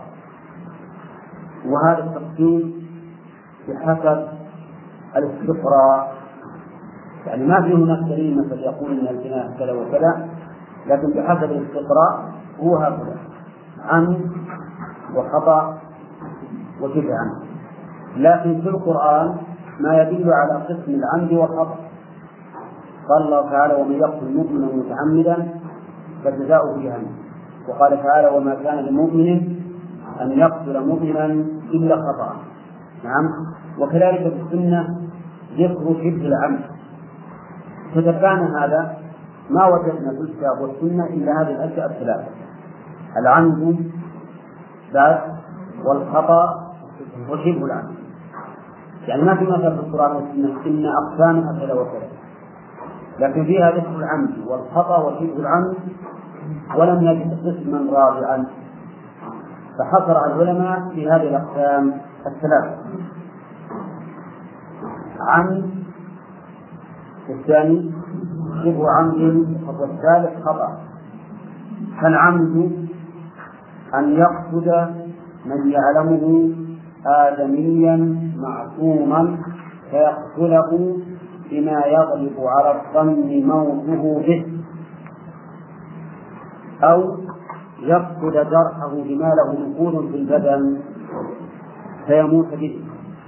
وهذا التقسيم بحسب الاستقراء، يعني ما في هناك دليل مثل يقول ان الجناية كذا وكذا، لكن بحسب الاستقراء هو هكذا: عمد وخطأ وشبه عمد. لكن في القرآن ما يدل على قسم العمد والخطأ. قال الله تعالى ومن يقتل مؤمنا متعمدا فجزاؤه جهنم، وقال تعالى وما كان لمؤمن أن يقتل مؤمنا إلا خطأ. نعم. وكذلك في السنة ذكر شبه العمد، فتبعنا هذا ما وجدنا في الكتاب والسنة إلا هذه الأشياء الثلاثة: العمد بعد والخطأ وشبه العمد. يعني ما في مثل في القرآن والسنة إن أقسام كذا وكذا، لكن فيها ذكر العمد والخطأ وشبه العمد، ولم يجد قسما رابعا، فحصر العلماء في هذه الأقسام الثلاثة: عمد، والثاني شبه عمد والثالث خطأ. فالعمد أن يقصد من يعلمه آدميا معصوما فيقتله بما يغلب على الظن موته به، أو يقصد جرحه بما له نفوذ في البدن فيموت به.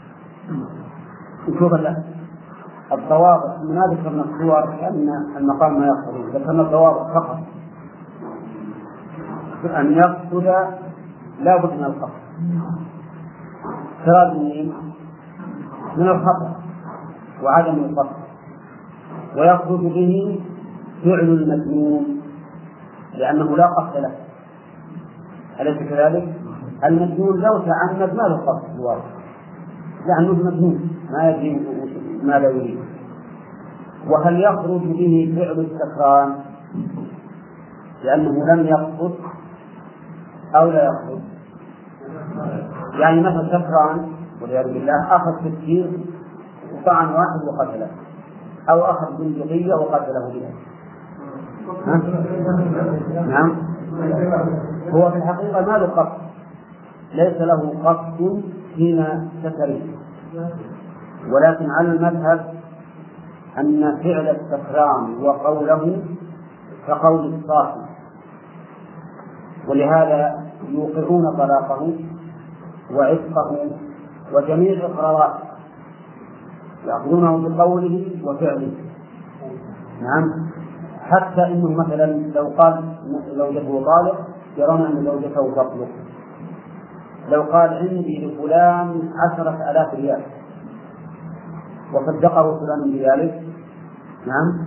شوف الضوابط، ما ذكرنا الصور لأن المقام ما يقصد، ذكرنا الضوابط فقط. أن يقصد لا بد من القصد، فراد من الخطأ وعدم القصد، ويخرج به فعل المجنون لأنه لا قصد له. أليس كذلك؟ المجنون لو تعمد ما له قصد الواقع، لأنه مجنون ما يدري ماذا يريد. وهل يخرج به فعل السكران لأنه لم يقصد أو لا يقصد؟ يعني مثلا سكران والعياذ بالله أخذ سكين وطعن واحد وقتله، أو أخذ بندقية وقتله بها. نعم، هو في الحقيقة ما له قصد، ليس له قصد حين سكره، ولكن على المذهب أن فعل السكران وقوله كقول الصاحب، ولهذا يوقعون طلاقه وعتقه وجميع إقراراته، يأخذونه بقوله وفعله. نعم، حتى إنه مثلا لو قال زوجته طالق يرون أن زوجته تطلق. لو قال عندي لفلان 10,000 ريال وصدقه فلان بذلك، نعم،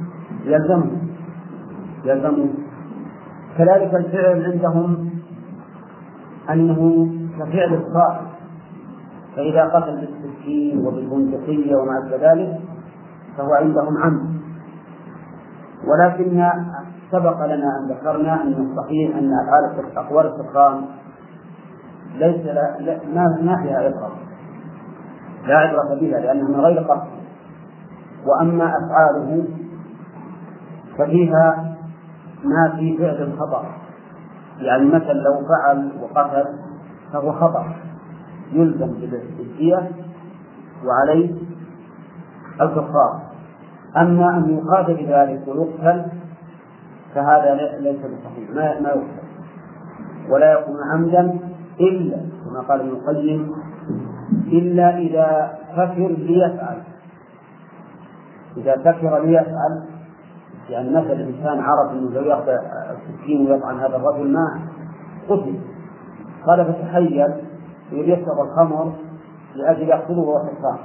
يلزمه. كذلك الفعل عندهم أنه كفعل الصائم، فإذا قتل بالسكين وبالبندقية وما أشبه ذلك فهو عندهم عمد. ولكن سبق لنا أن ذكرنا أن الصحيح أن أقوال السكران ليس ما فيها عبرة، لا عبرة بها لأنها من غير قصد. وأما أفعاله ففيها ما في فعل الخطأ، يعني مثلا لو فعل وقتل فهو خطأ يلزم بالدية وعليه الكفار. أما أن يقاتل بذلك ويقتل فهذا ليس بصحيح، ما يقتل ولا يكون عمدا إلا كما قال ابن القيم إلا إذا فكر ليفعل. إذا فكر ليفعل يعني مثل الإنسان عرف أنه لو يأخذ السكين ويطعن هذا الرجل ما قتل، قال فتحيل يشرب الخمر لأجل يأخذه وهو سكران،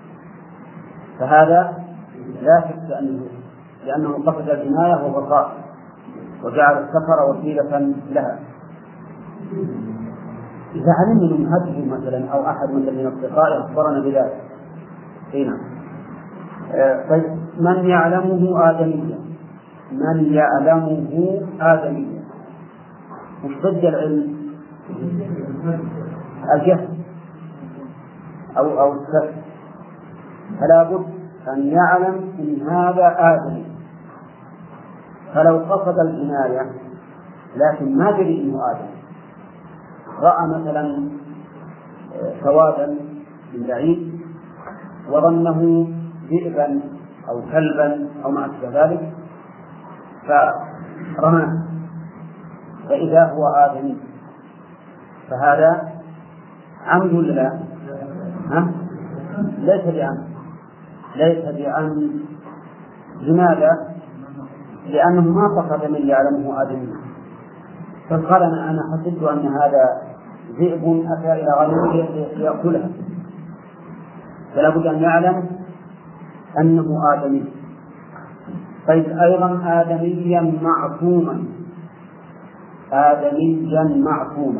فهذا لا شك أنه لأنه قصد الجناية وهو وجعل السفر وسيلة لها. إذا علمنا من هذه مثلا أو أحد من الأصدقاء أخبرنا بذلك هنا. طيب، من يعلمه آدميا مش ضد العلم، الجهل أو السفر، فلا بد أن يعلم إن هذا آدمي. فلو قصد الجناية لكن ما دري إنه آدمي، رأى مثلا سوادا من بعيد وظنه ذئبا أو كلبا أو ما أشبه ذلك فرماه فإذا هو آدمي، فهذا عمد ولا لا؟ ليس بعمد. لماذا؟ لأنه ما قصد من يعلمه آدمي، فقال أنا حسبت أن هذا ذئب أتى إلى غنم يأكلها، فلا بد أن يعلم أنه آدمي. طيب، أيضا آدميا معصوما،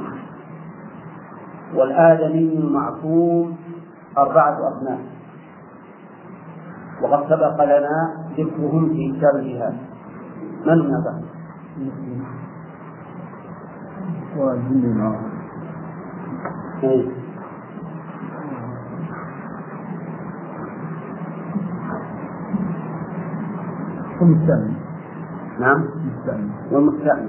والآدمي المعصوم 4 أصناف، وقد سبق لنا ذكرهم في كتاب الجهاد. من هذا؟ والمستأمن. نعم. والمستأمن.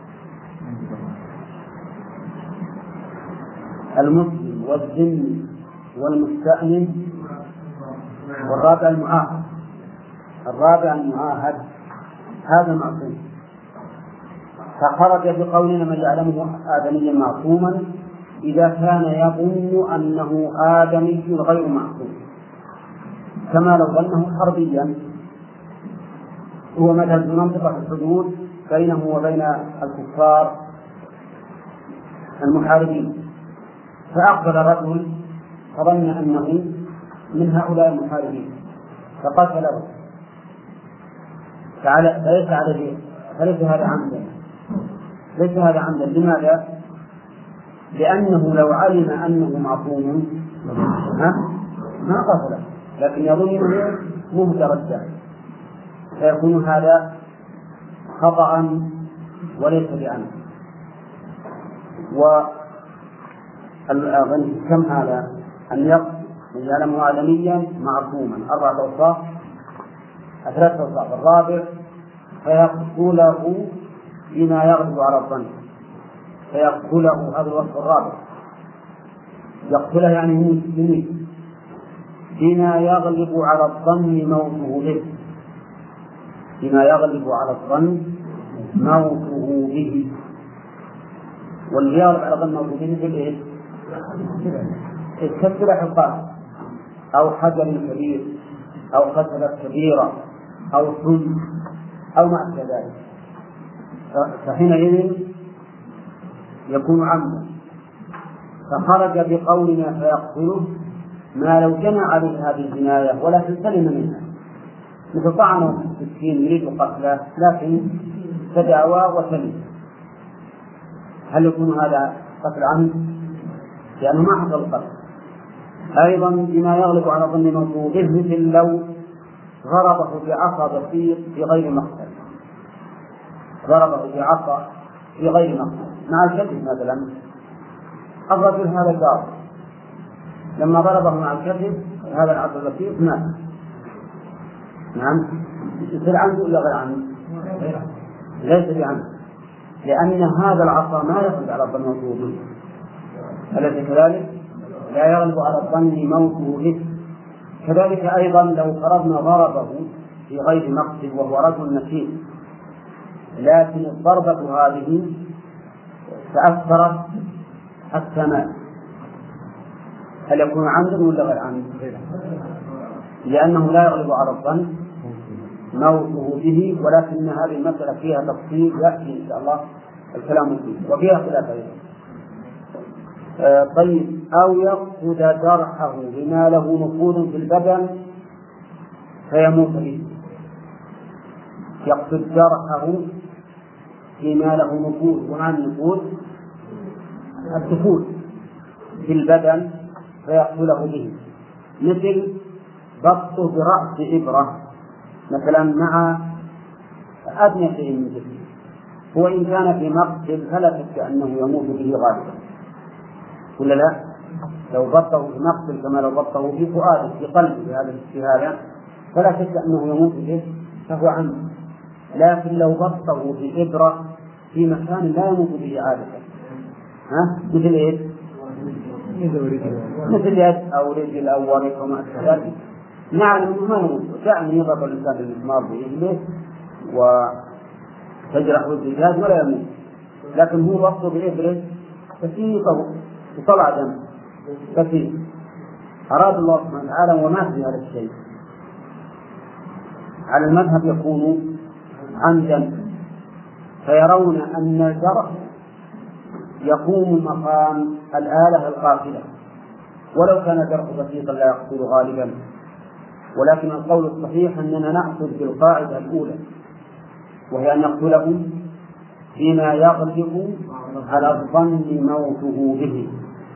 المسلم والذمي والمستأمن، والرابع المعاهد. الرابع المعاهد هذا معصوم، فخرج بقولنا من يعلمه آدميا معصوما إذا كان يظن أنه آدمي غير معصوم، كما لو ظنه حربيا. هو مثل في منطقة الحدود بينه وبين الكفار المحاربين، فأقبل رجل فظن أنه من هؤلاء المحاربين فقتله، فليس هذا عمدا. ليس هذا عمدا. لماذا؟ لأنه لو علم أنه معصوم ما قتله، لكن يظنه مهتردا، فيكون هذا خطأ وليس بعمد. كم هذا؟ أن يقتل من يعلمه آدميا معصوما 4 أوصاف، 3 أوصاف. الرابع فيقتله بما يغلب على الظن. فيقتله هذا الوصف الرابع، يقتله يعني يميت بما يغلب على الظن موته به. بما يغلب على الظن موته به. واللي يغلب على الظن موته به مثل ايش؟ كسر حقان أو حجر كبير أو خشبة كبيرة أو سم أو ما أشبه ذلك، فحينئذ يكون عمدا. فخرج بقولنا فيقتله ما لو جمع عليه هذه الجناية ولكن سلم منها، مثل طعنه بالسكين يريد قتله لكن تداوى وسلم، هل يكون هذا قتل عمد؟ لأنه ما حصل القتل. أيضا بما يغلب على ظن موته به، مثل لو ضربه بعصا بسيط في غير مقتل، ضربه بعصا في غير مقتل مع الكتف مثلا. الرجل هذا جار، لما ضربه مع الكتف هذا العصا البسيط مات. نعم. يصير عنده ولا غير عنده؟ ليس بعنده، لأن هذا العصا ما يغلب على ظن موته به. أليس كذلك؟ لا يغلب على الظن موته به. كذلك أيضا لو فرضنا ضربه في غير مقصد وهو رجل نشيط، لكن الضربة هذه تأثرت حتى مات، هل يكون عمدا ولا غير عمد؟ لأنه لا يغلب على الظن موته به، ولكن هذه المسألة فيها تفصيل يأتي إن شاء الله الكلام فيه، وفيها خلاف أيضا. طيب، أو يقصد جرحه بما له نفوذ في البدن فيموت به. يقصد جرحه بما له نفوذ، وعن النفوذ الدخول في البدن فيقتله به، مثل ضبطه برأس إبرة مثلا مع أدنى شيء من جسمه، وإن كان في مقتل فلا شك أنه يموت به غالبا، ولا لا؟ لو ضبطه في مقتل كما لو ضبطه في فؤاده في قلبه هذا الاجتهاد فلا شك أنه يموت به، فهو عنه. لكن لو ضبطه بإبرة في مكان لا يموت به عادة، مثل إيش؟ مثل يد أو رجل أو ورق وما أشبه ذلك، نعلم أنه ما يموت. دعني يضرب الإنسان بالمسمار برجله وتجرح الزجاج ولا يموت، لكن هو ضبطه بإبرة بسيطة وطلع دم بسيط، أراد الله سبحانه وتعالى ومات بهذا الشيء. على المذهب يكون عمدا، فيرون أن الجرح يقوم مقام الآلة القاتلة، ولو كان الجرح بسيطا لا يقتل غالبا. ولكن القول الصحيح أننا نأخذ بالقاعدة الأولى، وهي أن نقتله فيما يغلب على الظن موته به،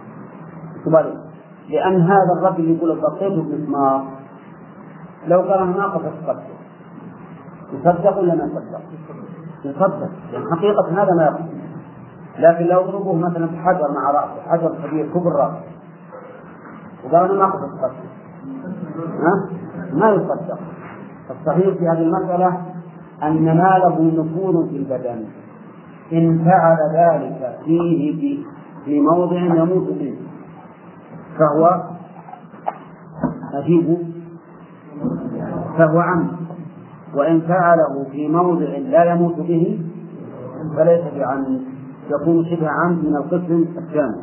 لأن هذا الرجل يقول ضبطته بمسمار لو كان ناقص الصدق يصدق ولا ما يصدق؟ يصدق، لأن حقيقة هذا ما يقصد. لكن لو ضربوه مثلا بحجر مع رأسه، حجر كبير كبر رأسه، وقال أنا ناقص الصدق ما يصدق. الصحيح في هذه المسألة أن ما له نفوذ في البدن إن فعل ذلك فيه في موضع يموت فيه فهو أجيب فهو عمد، وإن فعله في موضع لا يموت به فليس بعمد، يكون شبه عمد من القسم الثاني.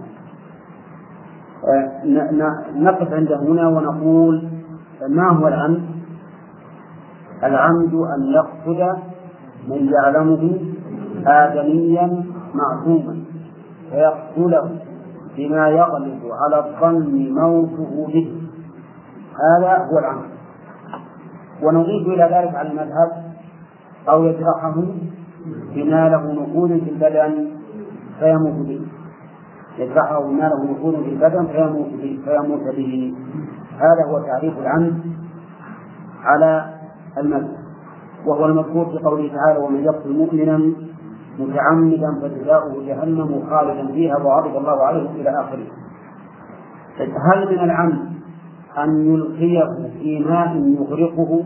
نقف عند هنا ونقول ما هو العمد؟ العمد أن يقصد من يعلمه آدميا معصوما فيقتله بما يغلب على الظن موته به، هذا هو العمد. ونضيف إلى ذلك على المذهب أو يجرحه بما له نفوذ في البدن فيموت به، يجرحه بما له نفوذ في البدن فيموت به. هذا هو تعريف العمد على المذهب، وهو المذكور في قوله تعالى: ومن يقتل مؤمنا متعمدا فجزاؤه جهنم خالدا فيها وغضب الله عليه إلى آخره. هل من العمد أن يلقيه في ماء يغرقه؟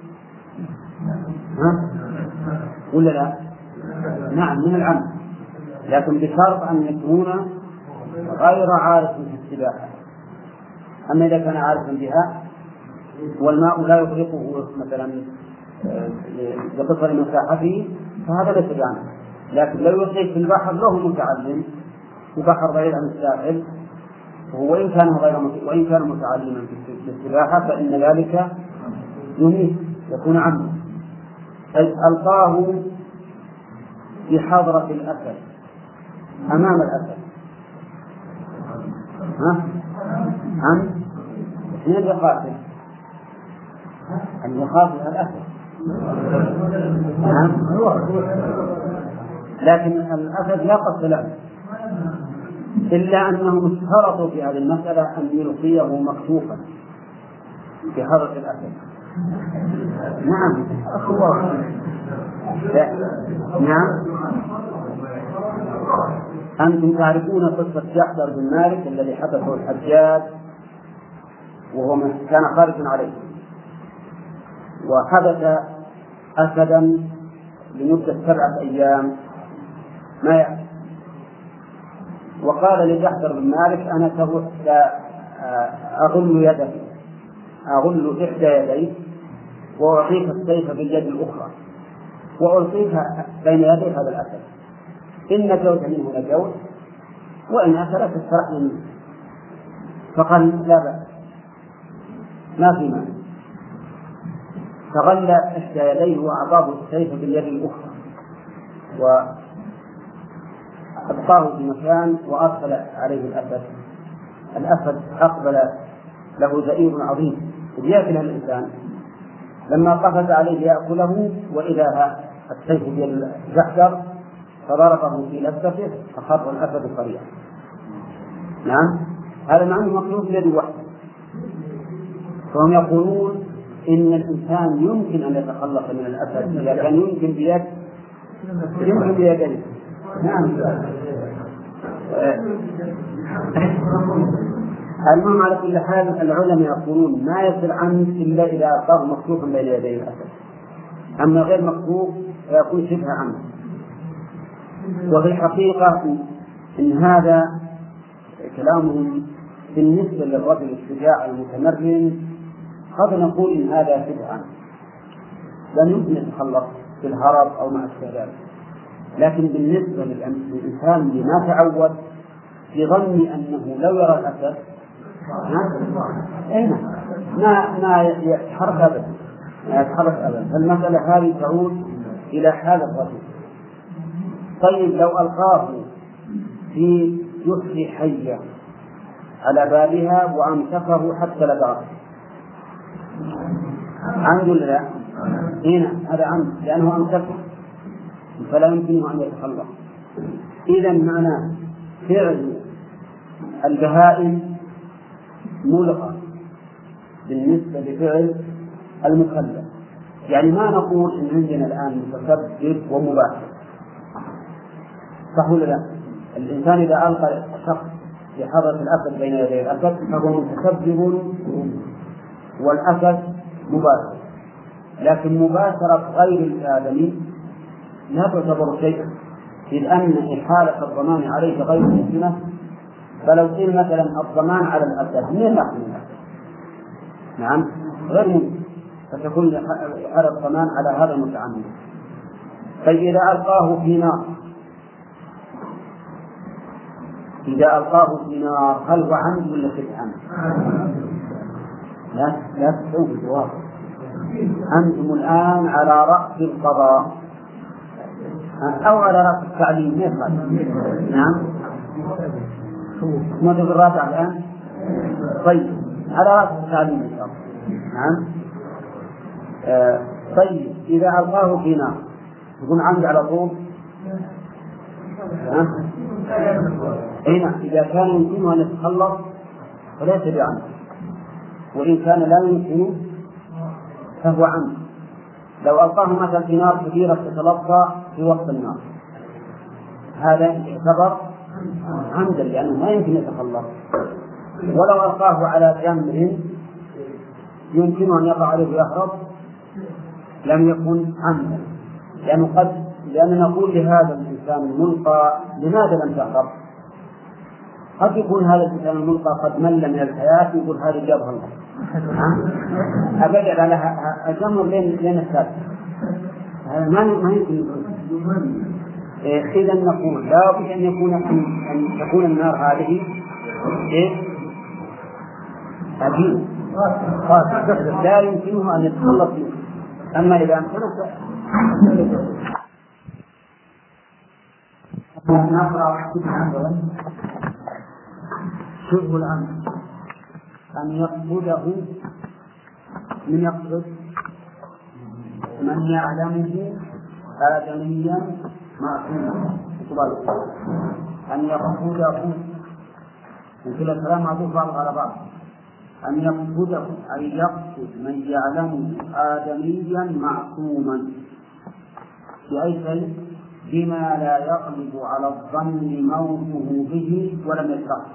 ولا لا؟ نعم من العمد، لكن بشرط أن يكون غير عارف في السباحة. أما إذا كان عارفا بها والماء لا يغرقه مثلا بقصر مساحته فهذا ليس بعمد. لكن لو يلقيه في البحر له متعلم في بحر بعيد عن الساحل وإن كان متعلما في السباحة فإن ذلك يميت يكون عمدا. ألقاه في حضرة الأسد أمام الأسد عمد حين يقاتل أن يقاتل الأسد لكن الأسد لا قصد له، إلا أنهم اشترطوا في هذه المسألة أن يلقيه مكشوفا في حضرة الأسد. نعم نعم. أنتم تعرفون قصة جعفر بن مالك الذي حدثه الحجاج وهو كان خارجا عليه، وحدث أسدا لمدة 7 أيام ما يأكل، وقال لجعفر بن مالك: أنا أغل إحدى يديك وأعطيك السيف باليد الأخرى وألقيها بين يدي هذا الأسد، إن نجوت منه نجوت وإن أكلت استرحت منه. فقال: لا بأس ما في مانع. فغل إحدى يديه وأعطاه السيف باليد الأخرى وأبقاه في مكان وأرسل عليه الأسد. الأسد أقبل له زئير عظيم يأكله الإنسان، لما قفز عليه يأكله وإذا السيف بيد جعفر فضربه في لبسته فخر الأسد صريعا. نعم هذا معنى مقلوب بيد واحد. فهم يقولون إن الإنسان يمكن أن يتخلص من الأسد إذا كان يمكن بيده. نعم. المهم على كل حال العلماء يقولون ما يصير عنه إلا إذا ألقاه مكشوفا بين يدي الأسد، أما غير مكشوف فيكون شبه عنه. وفي الحقيقة إن هذا كلامهم بالنسبة للرجل الشجاع المتمرن قد نقول إن هذا شبه عنه لن يمكن يتخلص في الهرب أو مع الشباب، لكن بالنسبة للإنسان اللي ما تعود في ظني أنه لو يرى الأسد ما يتحرك أبدا، فالمسألة هذه تعود إلى حال الرجل. طيب لو ألقاه في جحر حية على بابها وأمسكه حتى لدغته، عمد ولا لا؟ هنا هذا عمد لأنه أمسكه فلا يمكنه أن يتخلص. إذا معناه فعل البهائم ملغى بالنسبة لفعل المكلف. يعني ما نقول إن عندنا الآن متسبب ومباح، صح ولا لا؟ الإنسان إذا ألقى شخص في حضرة الأسد بين يدي الأسد فهو متسبب والأسد مباح. لكن مباشرة غير الآدمي لا تعتبر شيئا، إذ أن إحالة الضمان عليه غير ممكنة. فلو قيل مثلا الضمان على الأسد من يأخذ منه؟ نعم غير ممكن، فتكون إحالة الضمان على هذا المتعمد. فإذا ألقاه في نار، إذا ألقاه في نار هل هو عمد ولا شبه عمد؟ لا تستوي الجواب. أنتم الآن على رأس القضاء أو على رأس التعليم. نعم ما تقول الرابع الآن؟ طيب على رأس التعليم إن شاء الله. نعم طيب إذا ألقاه في نار يكون عمد على طول؟ هنا إذا كان يمكنه أن يتخلص فليس بعمد، وإن كان لا يمكنه فهو عمد. لو ألقاه مثلا في نار كبيرة تتلقى في وقت النار هذا يعتبر عمدا لأنه ما يمكن يتخلص. ولو ألقاه على جمر يمكن أن يقع عليه ويهرب لم يكن عمدا، لأننا نقول لهذا الإنسان الملقى لماذا لم تهرب؟ قد يكون هذا الإنسان الملقى قد مل من الحياة يقول هذه جابها الله أبدأ لها أجمر لين الثالث، هذا ما يمكن. إذا نقول لا بد أن تكون النار هذه أكيد لا يمكنه أن يتخلص منه. أما إذا أمكنه نقرأ شبه العمد أن يقصده من يقصد من يعلمه آدميا معصوما، أن يقصده وكلا الكلام معطوف بعض على بعض. أن يقصده أي يقصد من يعلمه آدميا معصوما بأي شيء؟ بما لا يغلب على الظن موته به ولم يشرع.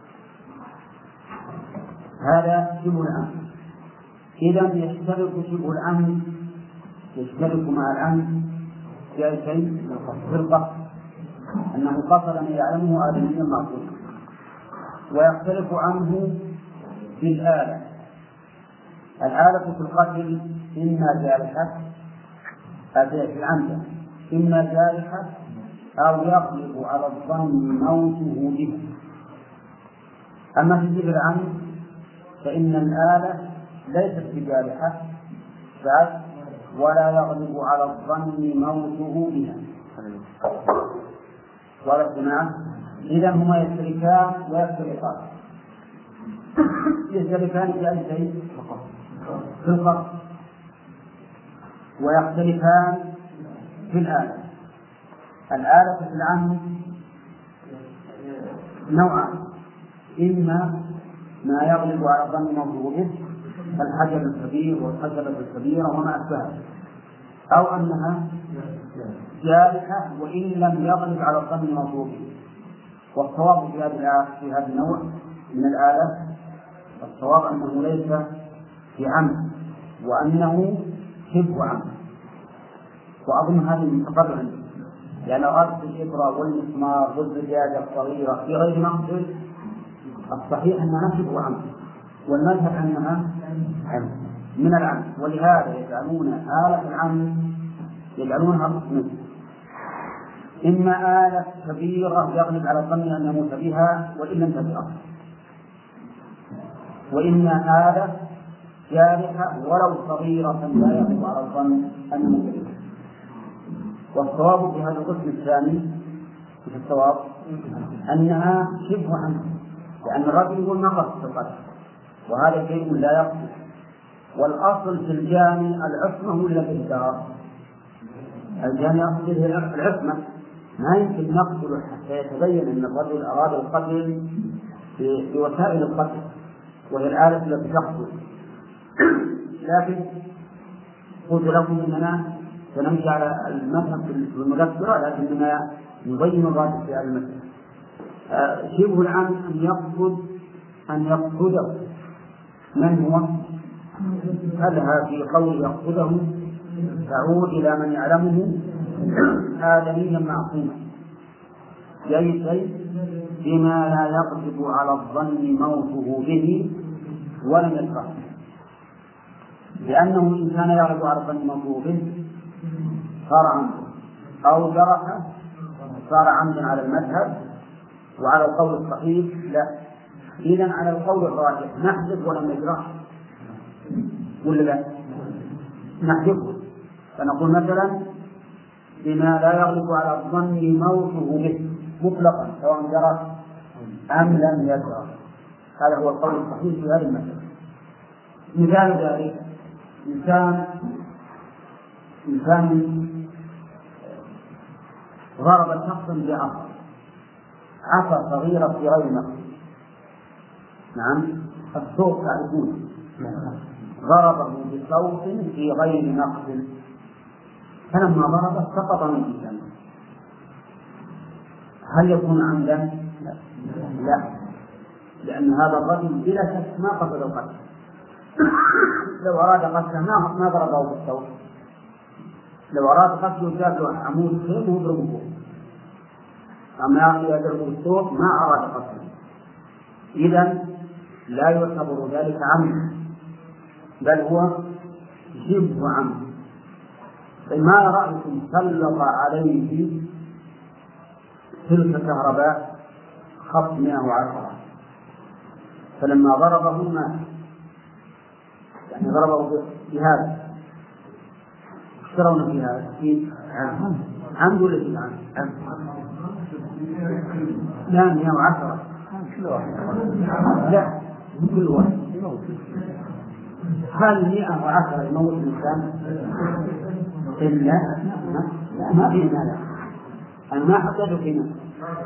هذا شبه الأمر. إذا يشترك شبه الأمر يشترك مع الأمر في أي شيء؟ في القصد، أنه قصد من يعلمه آدميا معصوما. ويختلف عنه في الآلة. الآلة في القتل إما جارحة في العمد إما جارحة أو يغلب على الظن موته به. أما في جبل العمد فإن الآلة ليست بجارحة ولا يغلب على الظن موته بها. ولكن إذا هما يشتركان ويفترقان. يشتركان في أي شيء؟ في القصد. ويختلفان في الآلة. الآلة في العمد نوعان: إما ما يغلب على الظن موته به الحجر الكبير والحجرة الكبيرة وما أشبهه، أو أنها جارحة وإن لم يغلب على الظن موته به. والصواب في هذا النوع من الآلة الصواب أنه ليس في عمد وأنه شبه عمد. وأظن هذه مستقرة عندي، يعني لو أردت الإبرة والمسمار والزجاجة الصغيرة في غير مقصد الصحيح أنها شبه عمد، والمذهب أنها عمد من العمد. ولهذا يجعلون آلة العمد يجعلونها قسمين: إما آلة كبيرة يغلب على الظن أن يموت بها وإن لم تبقى، وإما آلة جارحة ولو صغيرة لا يغلب على الظن أن يموت بها. والصواب في هذا القسم الثاني في الصواب أنها شبه عمد، لأن الرجل يقول نقص في القتل وهذا شيء لا يقصد. والأصل في الجاني العصمة ولا الإهدار؟ الجاني أصله العصمة، ما يمكن نقتله حتى يتبين أن الرجل أراد القتل بوسائل القتل وهي الآلة التي تقتل. لكن قلت لكم أننا سنمشي على المذهب في المذكرة لكننا نبين الراجح في هذا المسألة. شبه العمد أن يقصده من هو هلها في قول يأخذه تعود إلى من يعلمه آدميا معصوما بأي شيء بما لا يقدر على الظن موته به ولم يكره، لأنه إن كان يغلب على الظن موته به صار عمدا أو جرح صار عمدا على المذهب، وعلى القول الصحيح لا. إذن على القول الراجح نحذف ولم نجرح ولا لا؟ نحذفه، فنقول مثلا بما لا يغلب على الظن موته به مطلقا سواء جرح أم لم يجرح. هذا هو القول الصحيح في هذه المسألة. مثال ذلك إنسان ضرب شخصا بعصا صغيرة في غير مقصد. نعم، الصوت تعرفون، ضربه بصوت في غير مقصد، فلما ضربه سقط من الإنسان. هل يكون عمدا؟ لا، لأن هذا الرجل بلا شك ما قصد القتل. لو أراد قتله ما ضربه بالصوت، لو أراد قتله جاب له عمود خيل ويضربه، أما يضربه بالصوت ما أراد قتله، إذن لا يعتبر ذلك عمد، بل هو شبه عمد. ما رأيكم سلط عليه تلك الكهرباء خط 110، فلما ضربه مات، يعني ضربه بهذا. ترون في هذا في عمد ولا في عمد؟ لا 110 لا من كل واحد. هل 110 يموت الإنسان؟ إلا لا ما في مال، أنا ما حطيته في مال.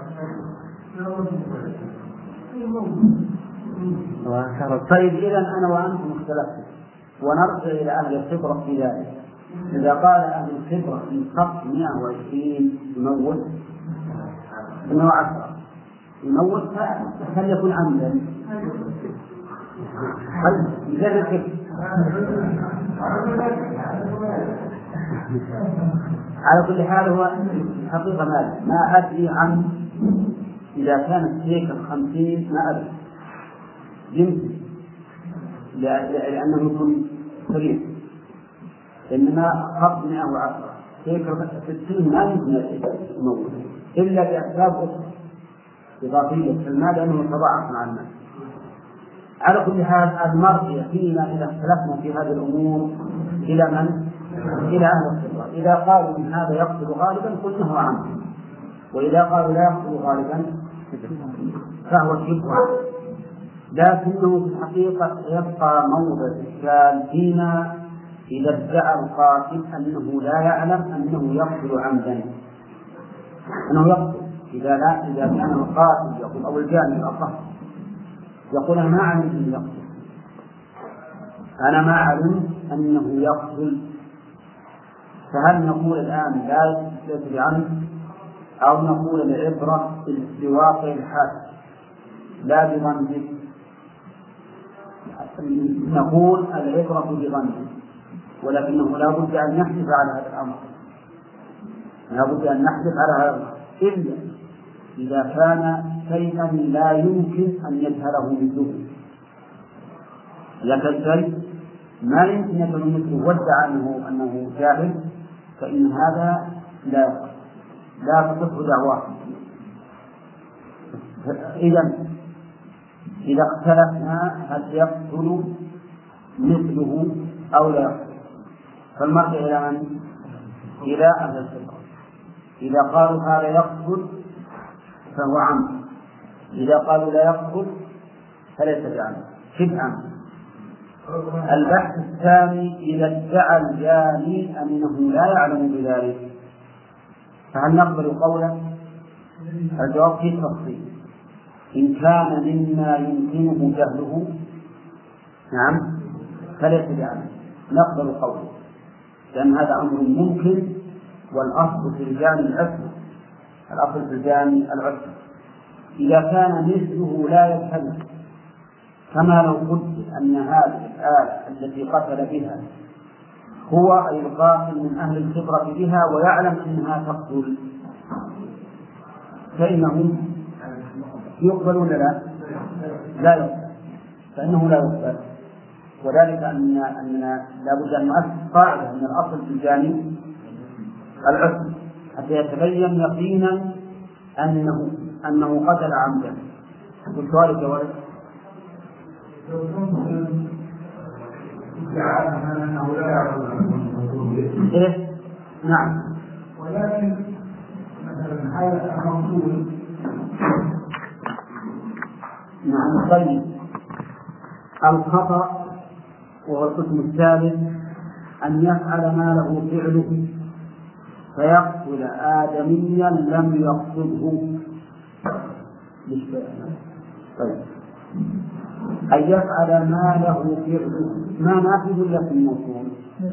طيب إذن أنا وأنتم اختلفنا ونرجع إلى أهل الخبرة في ذلك. إذا قال أهل الخبرة من خط 120 يموت 110 يموت، هل يكون عمدا؟ هل يجرب؟ على كل حال هو حقيقة ما أدري عن إذا كانت هيك 50 ما أدري يمكن، لأنه يكون سريع، إنما خط 110 هيك 60 ما يمكن يموت إلا بأسباب أخرى إضافية في المال لأنه يتضاعف مع المال. على كل حال المرجع فينا إذا اختلفنا في هذه الأمور إلى من؟ إلى أهل الخبرة. إذا قالوا إن هذا يقتل غالبا قلنا هو عمد، وإذا قالوا لا يقتل غالبا فهو شبه عمد، لكنه في الحقيقة يبقى موضع الإشكال فيما إذا ادعى القاتل أنه لا يعلم أنه يقتل عمدا، أنه يقتل. إذا كان القاتل يقول أو الجاني الأصح يقول أنا ما علمت أنه يقتل، أنا ما علمت أنه يقتل، فهل نقول الآن لا يقتل بعمد، أو نقول العبرة بواقع الحال لا بظنه؟ نقول العبرة بظنه، ولكنه لا بد أن نحلف على هذا الأمر، لا بد أن نحلف على هذا الأمر إلا إذا كان شيئا لا يمكن أن يجهله مثله. إذا كان شيء ما يمكن يجهله مثله وادعى أنه جاهل فإن هذا لا تصح دعواه. إذا اختلفنا هل يقتل مثله أو لا يقتل، فالمرجع إلى من؟ إلى أهل الخبرة. إذا قالوا هذا يقتل فهو عمد، إذا قالوا لا يقتل فليس بعمد، شبه عمد. البحث الثاني إذا ادعى الجاني أنه لا يعلم بذلك فهل نقبل قوله؟ الجواب فيه تفصيل. إن كان مما يمكنه جهله نعم فليس بعمد، نقبل قوله، لأن هذا أمر ممكن، والأصل في الجاني العصمة، الأصل في الجاني العصمة. إذا كان مثله لا يجهله كما لو قلت أن هذه الآلة التي قتل بها هو أي القاتل من أهل الخبرة بها ويعلم أنها تقتل، فإنه يقبل ولا لا؟ لا يقبل، فإنه لا يقبل. وذلك أننا لا بد أن نؤسس قاعدة من الأصل في الجاني العسر حتى يتبين يقينا أنه قتل عمدا. والسؤال جواب إيه؟ نعم. ولكن مثلا هذا المقصود نعم. طيب، الخطأ وهو القسم الثالث أن يفعل ما له فعله فيقتل آدميا لم يقصده. طيب، أن يفعل ما له فعله ما نافذ إلا في الموصول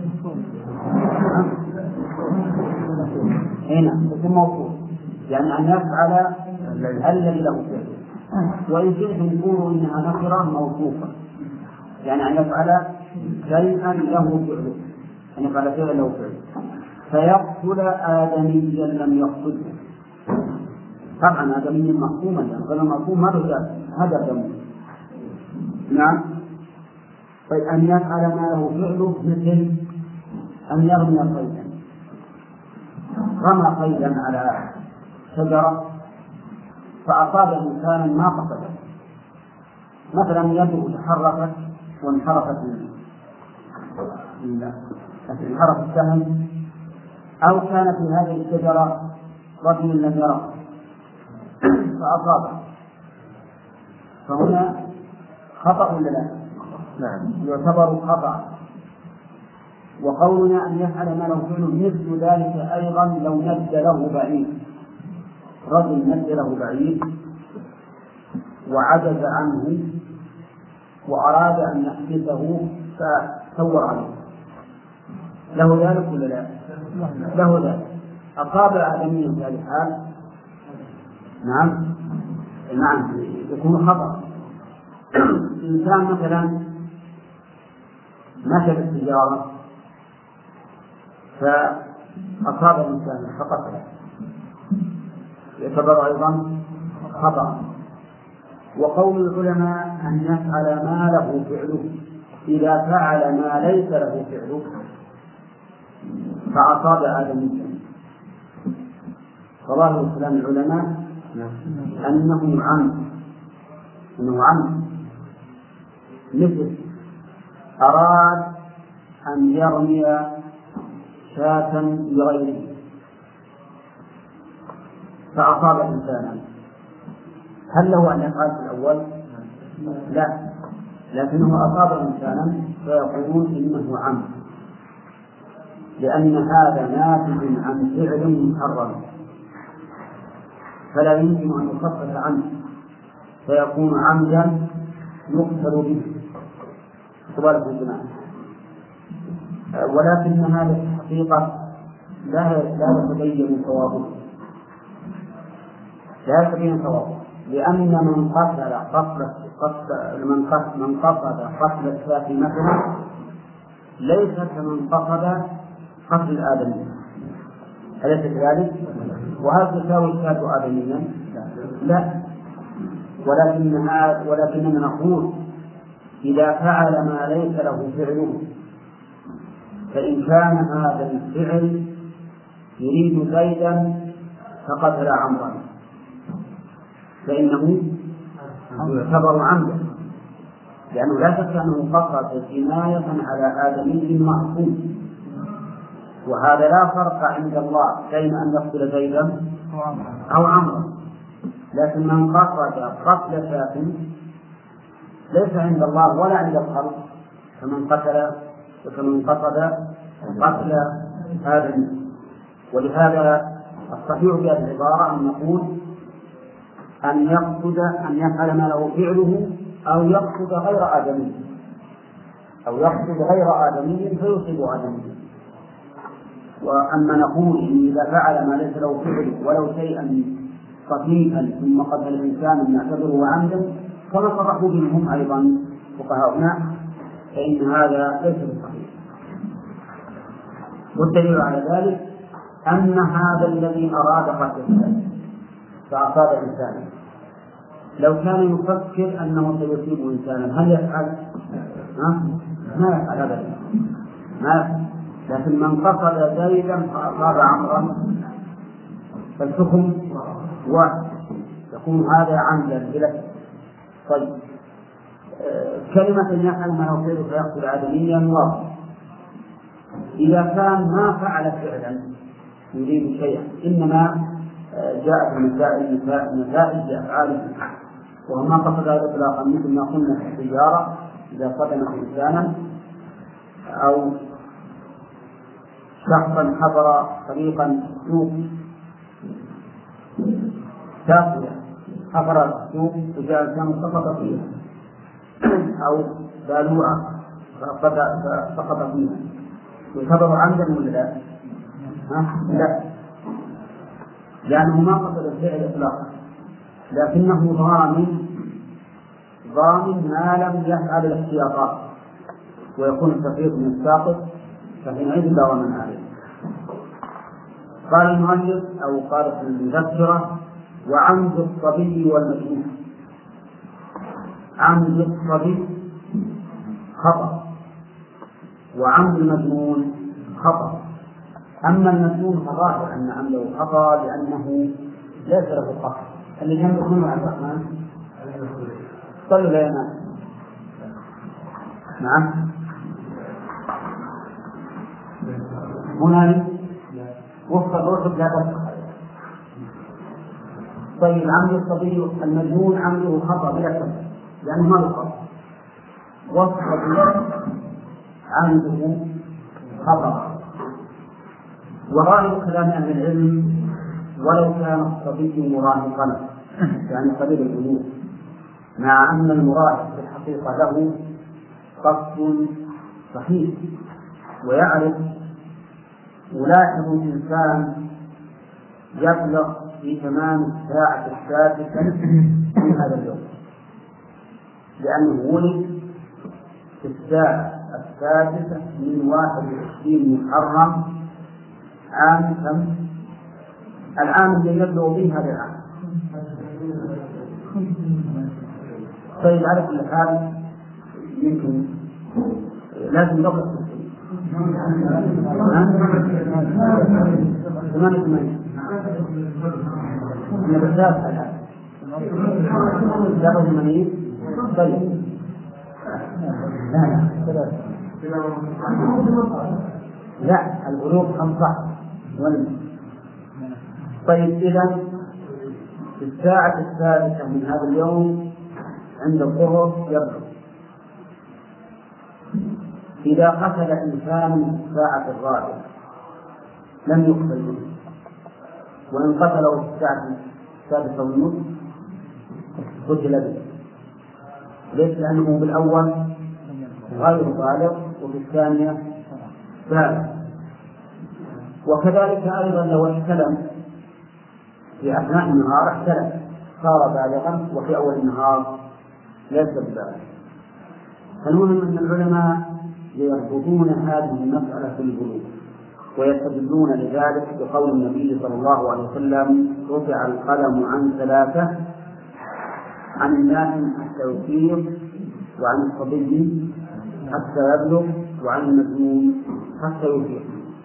هنا في الموصول، يعني أن يفعل الذي له فعله. وإن شئتم يقولوا إنها نكرة موصوفة، يعني أن يفعل شيئا له فعله، أن يفعل شيئا له فعله فيقتل آدميا لم يقصده. طبعا آدميا مقسوما، يعني غير المقسوم ما له هذا دم. نعم. طيب، أن يفعل ما له فعله مثل أن يرمي صيدا، رمى صيدا على شجرة فأصاب إنسانا ما قصده، مثلا يده تحركت وانحرفت انحرف السهم، أو كان في هذه الشجرة رجل لم يره فأصابه، فهنا خطأ ولا لا؟ نعم، يعتبر خطأ. وقولنا أن يفعل ما له فعله مثل ذلك أيضا لو ند له بعيد، رجل ند له بعيد وعجز عنه وأراد أن يحبسه فثور عليه، له ذلك ولا لا؟ له ذلك. أصاب آدميا في هذه الحال نعم يكون خطأ. إنسان مثلا مشى بالسيارة فأصاب الإنسان فقتله، يعتبر أيضا خطأ. وقول العلماء أن يفعل ما له فعله إذا فعل ما ليس له فعله فأصاب آدميا، فظاهر كلام العلماء أنه عمد، مثل أراد أن يرمي شاة لغيره فأصاب إنسانا، هل له أن يفعل في الأول؟ لا، لكنه أصاب إنسانا فيقولون إنه عمد، لأن هذا ناتج عن فعل محرم فلا يمكن أن يخفف عنه فيكون عمدا يقتل به. ولكن هذه الحقيقة لا يتبين ثوابه، لأن من قصد قتل الشاة مثلا ليس كمن قصد قتل الآدمي، أليس كذلك؟ وهل تساوي الشاة آدميا؟ لا، ولكننا نقول إذا فعل ما ليس له فعله، فإن كان هذا الفعل يريد زيدا فقتل عمرا فإنه يعتبر عمدا، لأنه لا شك أنه قصد جناية على آدمي معصوم، وهذا لا فرق عند الله بين أن يقتل زيدا أو عمرا. لكن من قصد قتل شاة ليس عند الله ولا عند الخلق كمن قصد قتل آدم. ولهذا الصحيح في هذه العبارة أن نقول أن يفعل ما له فعله أو يقصد غير آدمي فيصيب آدمي. وأما نقول إن إذا فعل ما ليس له فعل ولو شيئا خفيفا ثم قتل الإنسان نعتبره عمدا، فما صرحوا منهم أيضا فقهاؤنا فإن هذا ليس بصحيح. والدليل على ذلك أن هذا الذي أراد قتل الإنسان فأصاب إنسانا لو كان يفكر أنه سيصيب إنسانا هل يفعل؟ ما يفعل أبدا، ما يفعل. لكن من قصد زيدا فأصاب عمرا فالحكم واحد، يكون هذا عمدا بلا. طيب كلمة يفعل ما يصير فيقتل آدميا واضح. إذا كان ما فعل فعلا يريد شيئا إنما جاءت نتائج أفعاله وما قصد إطلاقا، مثل ما قلنا في السيارة إذا صدمت إنسانا أو شخصا حضر طريقا سوق ساقية حضر السوق وجاء إنسان سقط فيها أو بالوعة فسقط فيها يعتبر عمدا ولا لا؟ لا، لأنه ما قصد الفعل إطلاقا، لكنه ضامن ما لم يفعل الاحتياطات ويكون التفريط من الساقط فحينئذ لا ضمان عليه. قال المؤلف أو قال في المذكرة: وعمد الصبي والمجنون. عمد الصبي خطأ وعمد المجنون خطأ. أما المجنون فظاهر أن عمده خطأ لأنه ليس له القصد. اللي جنبه من عبد الرحمن صلوا لنا. نعم هنا وفق الرشد لا تفقه. طيب عمد الصبي المجنون عمده خطأ بلا سبب لأنه ما له قصد، والصبي عمده خطأ. وغالب كلام أهل العلم ولو كان الصبي مراهقا يعني قريب البلوغ، مع أن المراهق في الحقيقة له قصد صحيح ويعرف. يلاحظ الإنسان يبلغ في تمام الساعة السادسة من هذا اليوم، لأنه ولد في الساعة السادسة من 21 محرم عام كم؟ العام الذي يبلغ به هذا العام. طيب على كل حال يمكن لازم نقص 88 أنا بالذات الآن 83. طيب لا البلوغ 5. طيب إذا في الساعة السادسة من هذا اليوم عند الظهر يبلغ. إذا قتل إنسان الساعة الرابعة لم يقتل منه، وإن قتله في الساعة السادسة والنصف قتل به. ليس لأنه بالأول غير بالغ وفي الثانية بالغ. وكذلك أيضا لو احتلم في أثناء النهار احتلم صار بالغا وفي أول النهار ليس ببالغ. فالمهم أن العلماء يربطون هذه المسألة بالبلوغ ويستدلون لذلك بقول النبي صلى الله عليه وسلم: رفع القلم عن 3، عن النائم حتى يفيق، وعن الصبي حتى يبلغ، وعن المجنون حتى يفيق.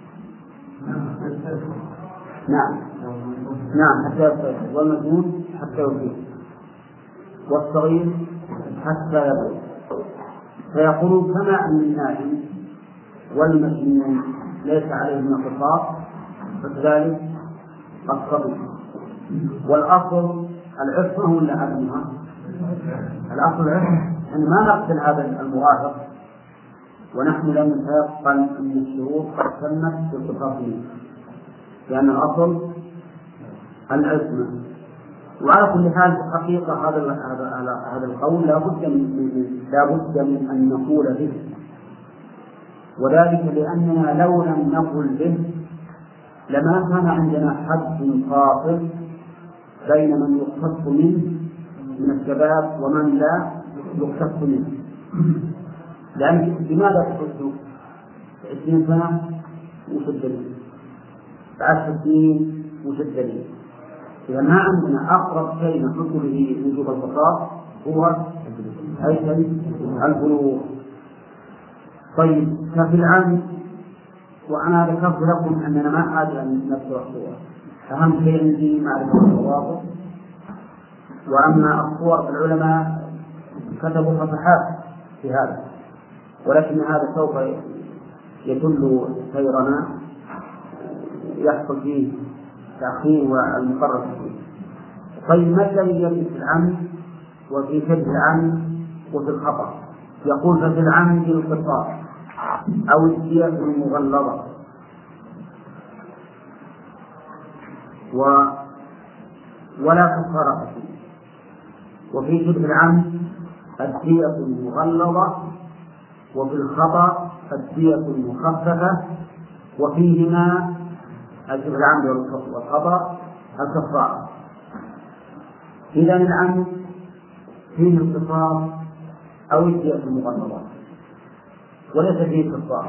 نعم حتى يفيق، والمجنون حتى يفيق، والصغير حتى يبلغ. فيقولون كما أن النائم والمجنون ليس عليهما قصاص فكذلك الصبي. والأصل العصمة ولا عدمها؟ الأصل العصمة، يعني ما نقتل هذا المراهق ونحن لم نتيقن أن الشروط قد تمت في القصاص منه، لأن الأصل العصمة. وعلى كل حال في الحقيقة هذا القول لا بد من أن نقول به، وذلك لأننا لو لم نقل به لما كان عندنا حد فاصل بين من يختص منه من الشباب ومن لا يختص منه. لأن لماذا تحدوا 20 سنة وش الدليل؟ 10 سنين وش الدليل؟ إذا ما عندنا أقرب شيء نحط به وجوب القصاص هو البلوغ. طيب، ففي العام، وأنا ذكرت لكم أننا ما حاجة أن نذكر الصور، أهم شيء عندي معرفة الضوابط. وأما الصور العلماء كتبوا صفحات في هذا، ولكن هذا سوف يدل سيرنا يحصل فيه تأخير والمقرر فيه. طيب، ما الذي يجب في العمد وفي شبه العمد وفي الخطأ؟ يقول ففي العمد القصاص أو الدية المغلظة، ولا كفارة فيه. وفي شبه العمد الدية المغلظة، وفي الخطأ الدية المخففة، وفيهما شبه العمد والخطأ الكفارة. إذا العمد فيه القصاص أو الدية المغلظة وليس فيه كفارة.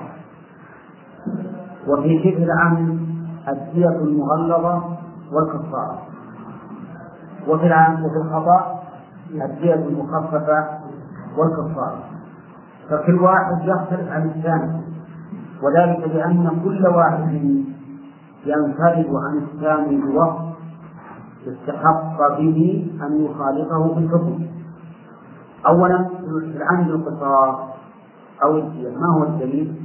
وفي شبه العمد الدية المغلظة والكفارة. وفي العمد وفي الخطأ الدية المخففة والكفارة. فكل واحد يختلف عن الثاني، وذلك لأن كل واحد ينفرد عن الثاني بوقت استحق به أن يخالفه في الحكم. أولا، في العمد القصاص أو الدية، ما هو الدليل؟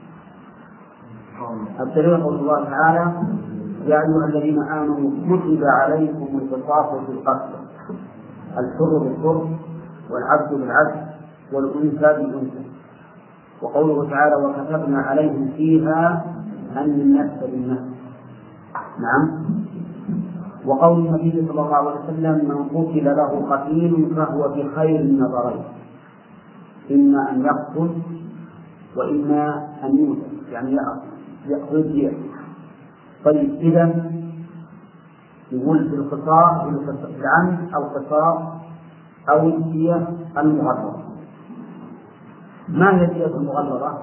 الدليل قول الله تعالى: يا أيها الذين آمنوا كتب عليكم القصاص في القتل، الحر بالحر والعبد بالعبد والأنثى بالأنثى. وقوله تعالى: وكتبنا عليهم فيها أن النفس بالنفس. نعم. وقول النبي صلى الله عليه وسلم: من قتل له قتيل فهو بخير النظرين، إما أن يقتل وإما أن يوسف، يعني يأخذ الدية. طيب، إذا يقول في القصاص في العمد القصاص أو الدية المغلظة. ما هي الدية المغلظة؟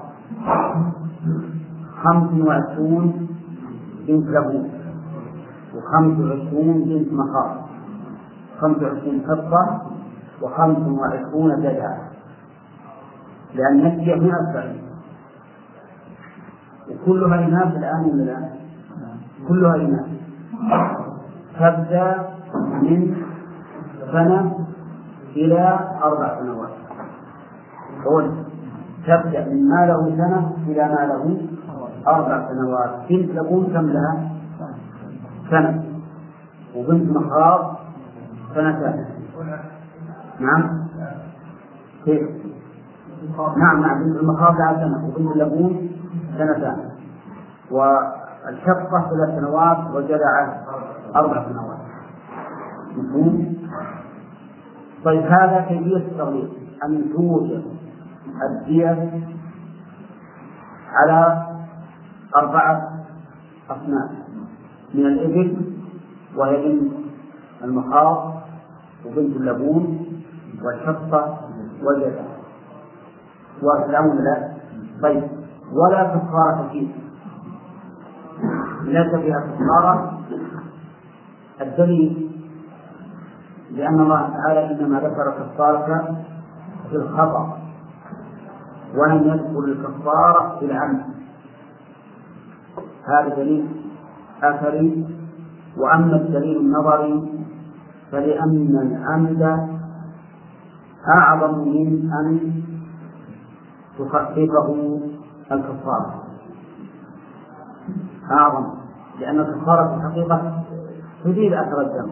25 بنت لبون، و25 بنت مخاض، 25 حصة، و25 جدعة، لأن الدية 170. وكلها إناث الآن ولا لا؟ كلها إناث. تبدأ من سنة إلى 4 سنوات. تبدأ من ما له سنة إلى ما له 4 سنوات. بنت لبون كم لها؟ سنة. وبنت مخاض 2 نعم. كيف؟ نعم. بنت المخاض لها 1 وبنت لبون 2. والشقة 3 سنوات والجدعة 4 سنوات. مفهوم؟ طيب، هذا كيفية التغليظ: أن توجد الدية على 4 أصناف من الإبل، وهي بنت المخاض وبنت اللبون والحصة والجدع. وأسلام لا. طيب، ولا كفارة فيه، ليس فيها كفارة. الدليل لأن الله تعالى إنما ذكر الكفارة في الخطأ ولم يذكر الكفارة في العمد. هذا دليل آخر. وأما الدليل النظري فلأن العمد أعظم من أن تخففه الكفارة، أعظم، لأن الكفارة في الحقيقة تزيل أثر الدم،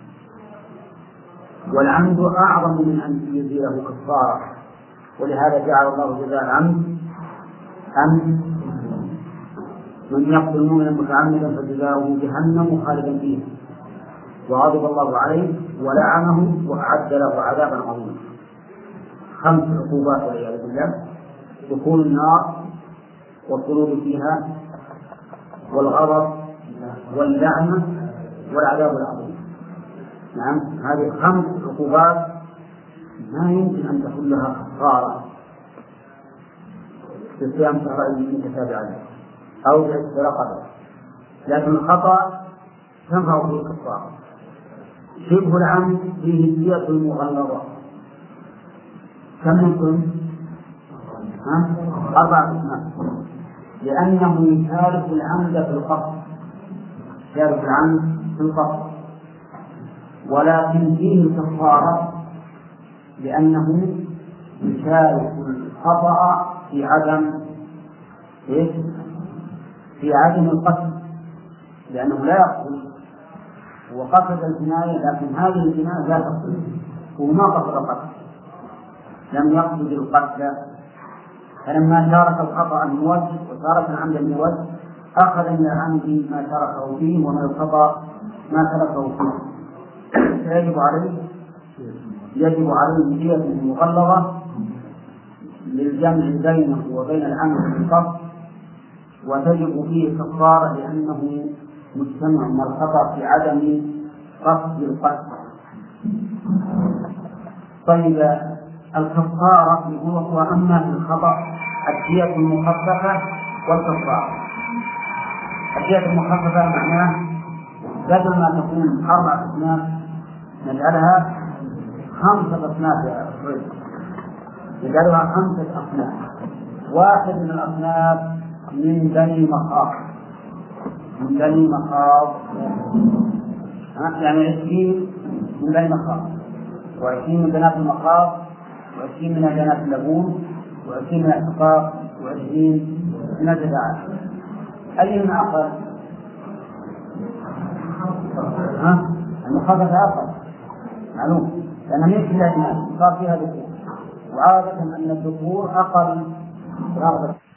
والعمد أعظم من أن يزيله كفارة. ولهذا جعل الله جزاء العمد أن من يقتل مؤمنا متعمدا فجزاؤه جهنم خالدا فيها وغضب الله عليه ولعنه وأعد له عذابا عظيما. 5 عقوبات والعياذ بالله: دخول النار والخلود فيها والغضب واللعنة والعذاب العظيم. نعم، هذه 5 عقوبات ما يمكن أن تكون لها كفارة في صيام شهرين متتابعين أو بعتق رقبة، لكن الخطأ تنفع فيه الكفارة. شبه العمد فيه الدية المغلظة. كم منكم؟ 4 أقسام، لأنه يشارك العمد في القصد، يشارك العمد في القصد، ولكن فيه الكفارة لأنه يشارك الخطأ في عدم القتل، لأنه لا يقتل، وقصد الجناية، لكن هذه الجناية لا تقتل، وما قصد القتل، لم يقصد القتل. فلما شارك الخطأ من وجه وشارك العمد من وجه أخذ من العمد ما شاركه فيه ومن الخطأ ما شاركه فيه، يجب عليه دية مغلظة للجمع بينه وبين العمد في القصد، وتجب فيه كفارة لأنه مجتمع من الخطأ في عدم قصد القتل. طيب، الكفارة هو أما في الخطأ الدية المخففة والكفارة. الدية المخففة معناه بدل ما تكون 4 أصناف نجعلها 5 أصناف يا رجل، نجعلها 5 أصناف. واحد من الأصناف من بني مخاض، يعني 20 من بني مخاض، و20 من بنات المخاض، و20 من بنات اللبون، و20 من الاعتقاق، و20 من الجدعان. أيهما أقل؟ المخافة أقل، معلوم، لأنها ليس فيها إناث، صار فيها ذكور، وعادة أن الذكور أقل رغبة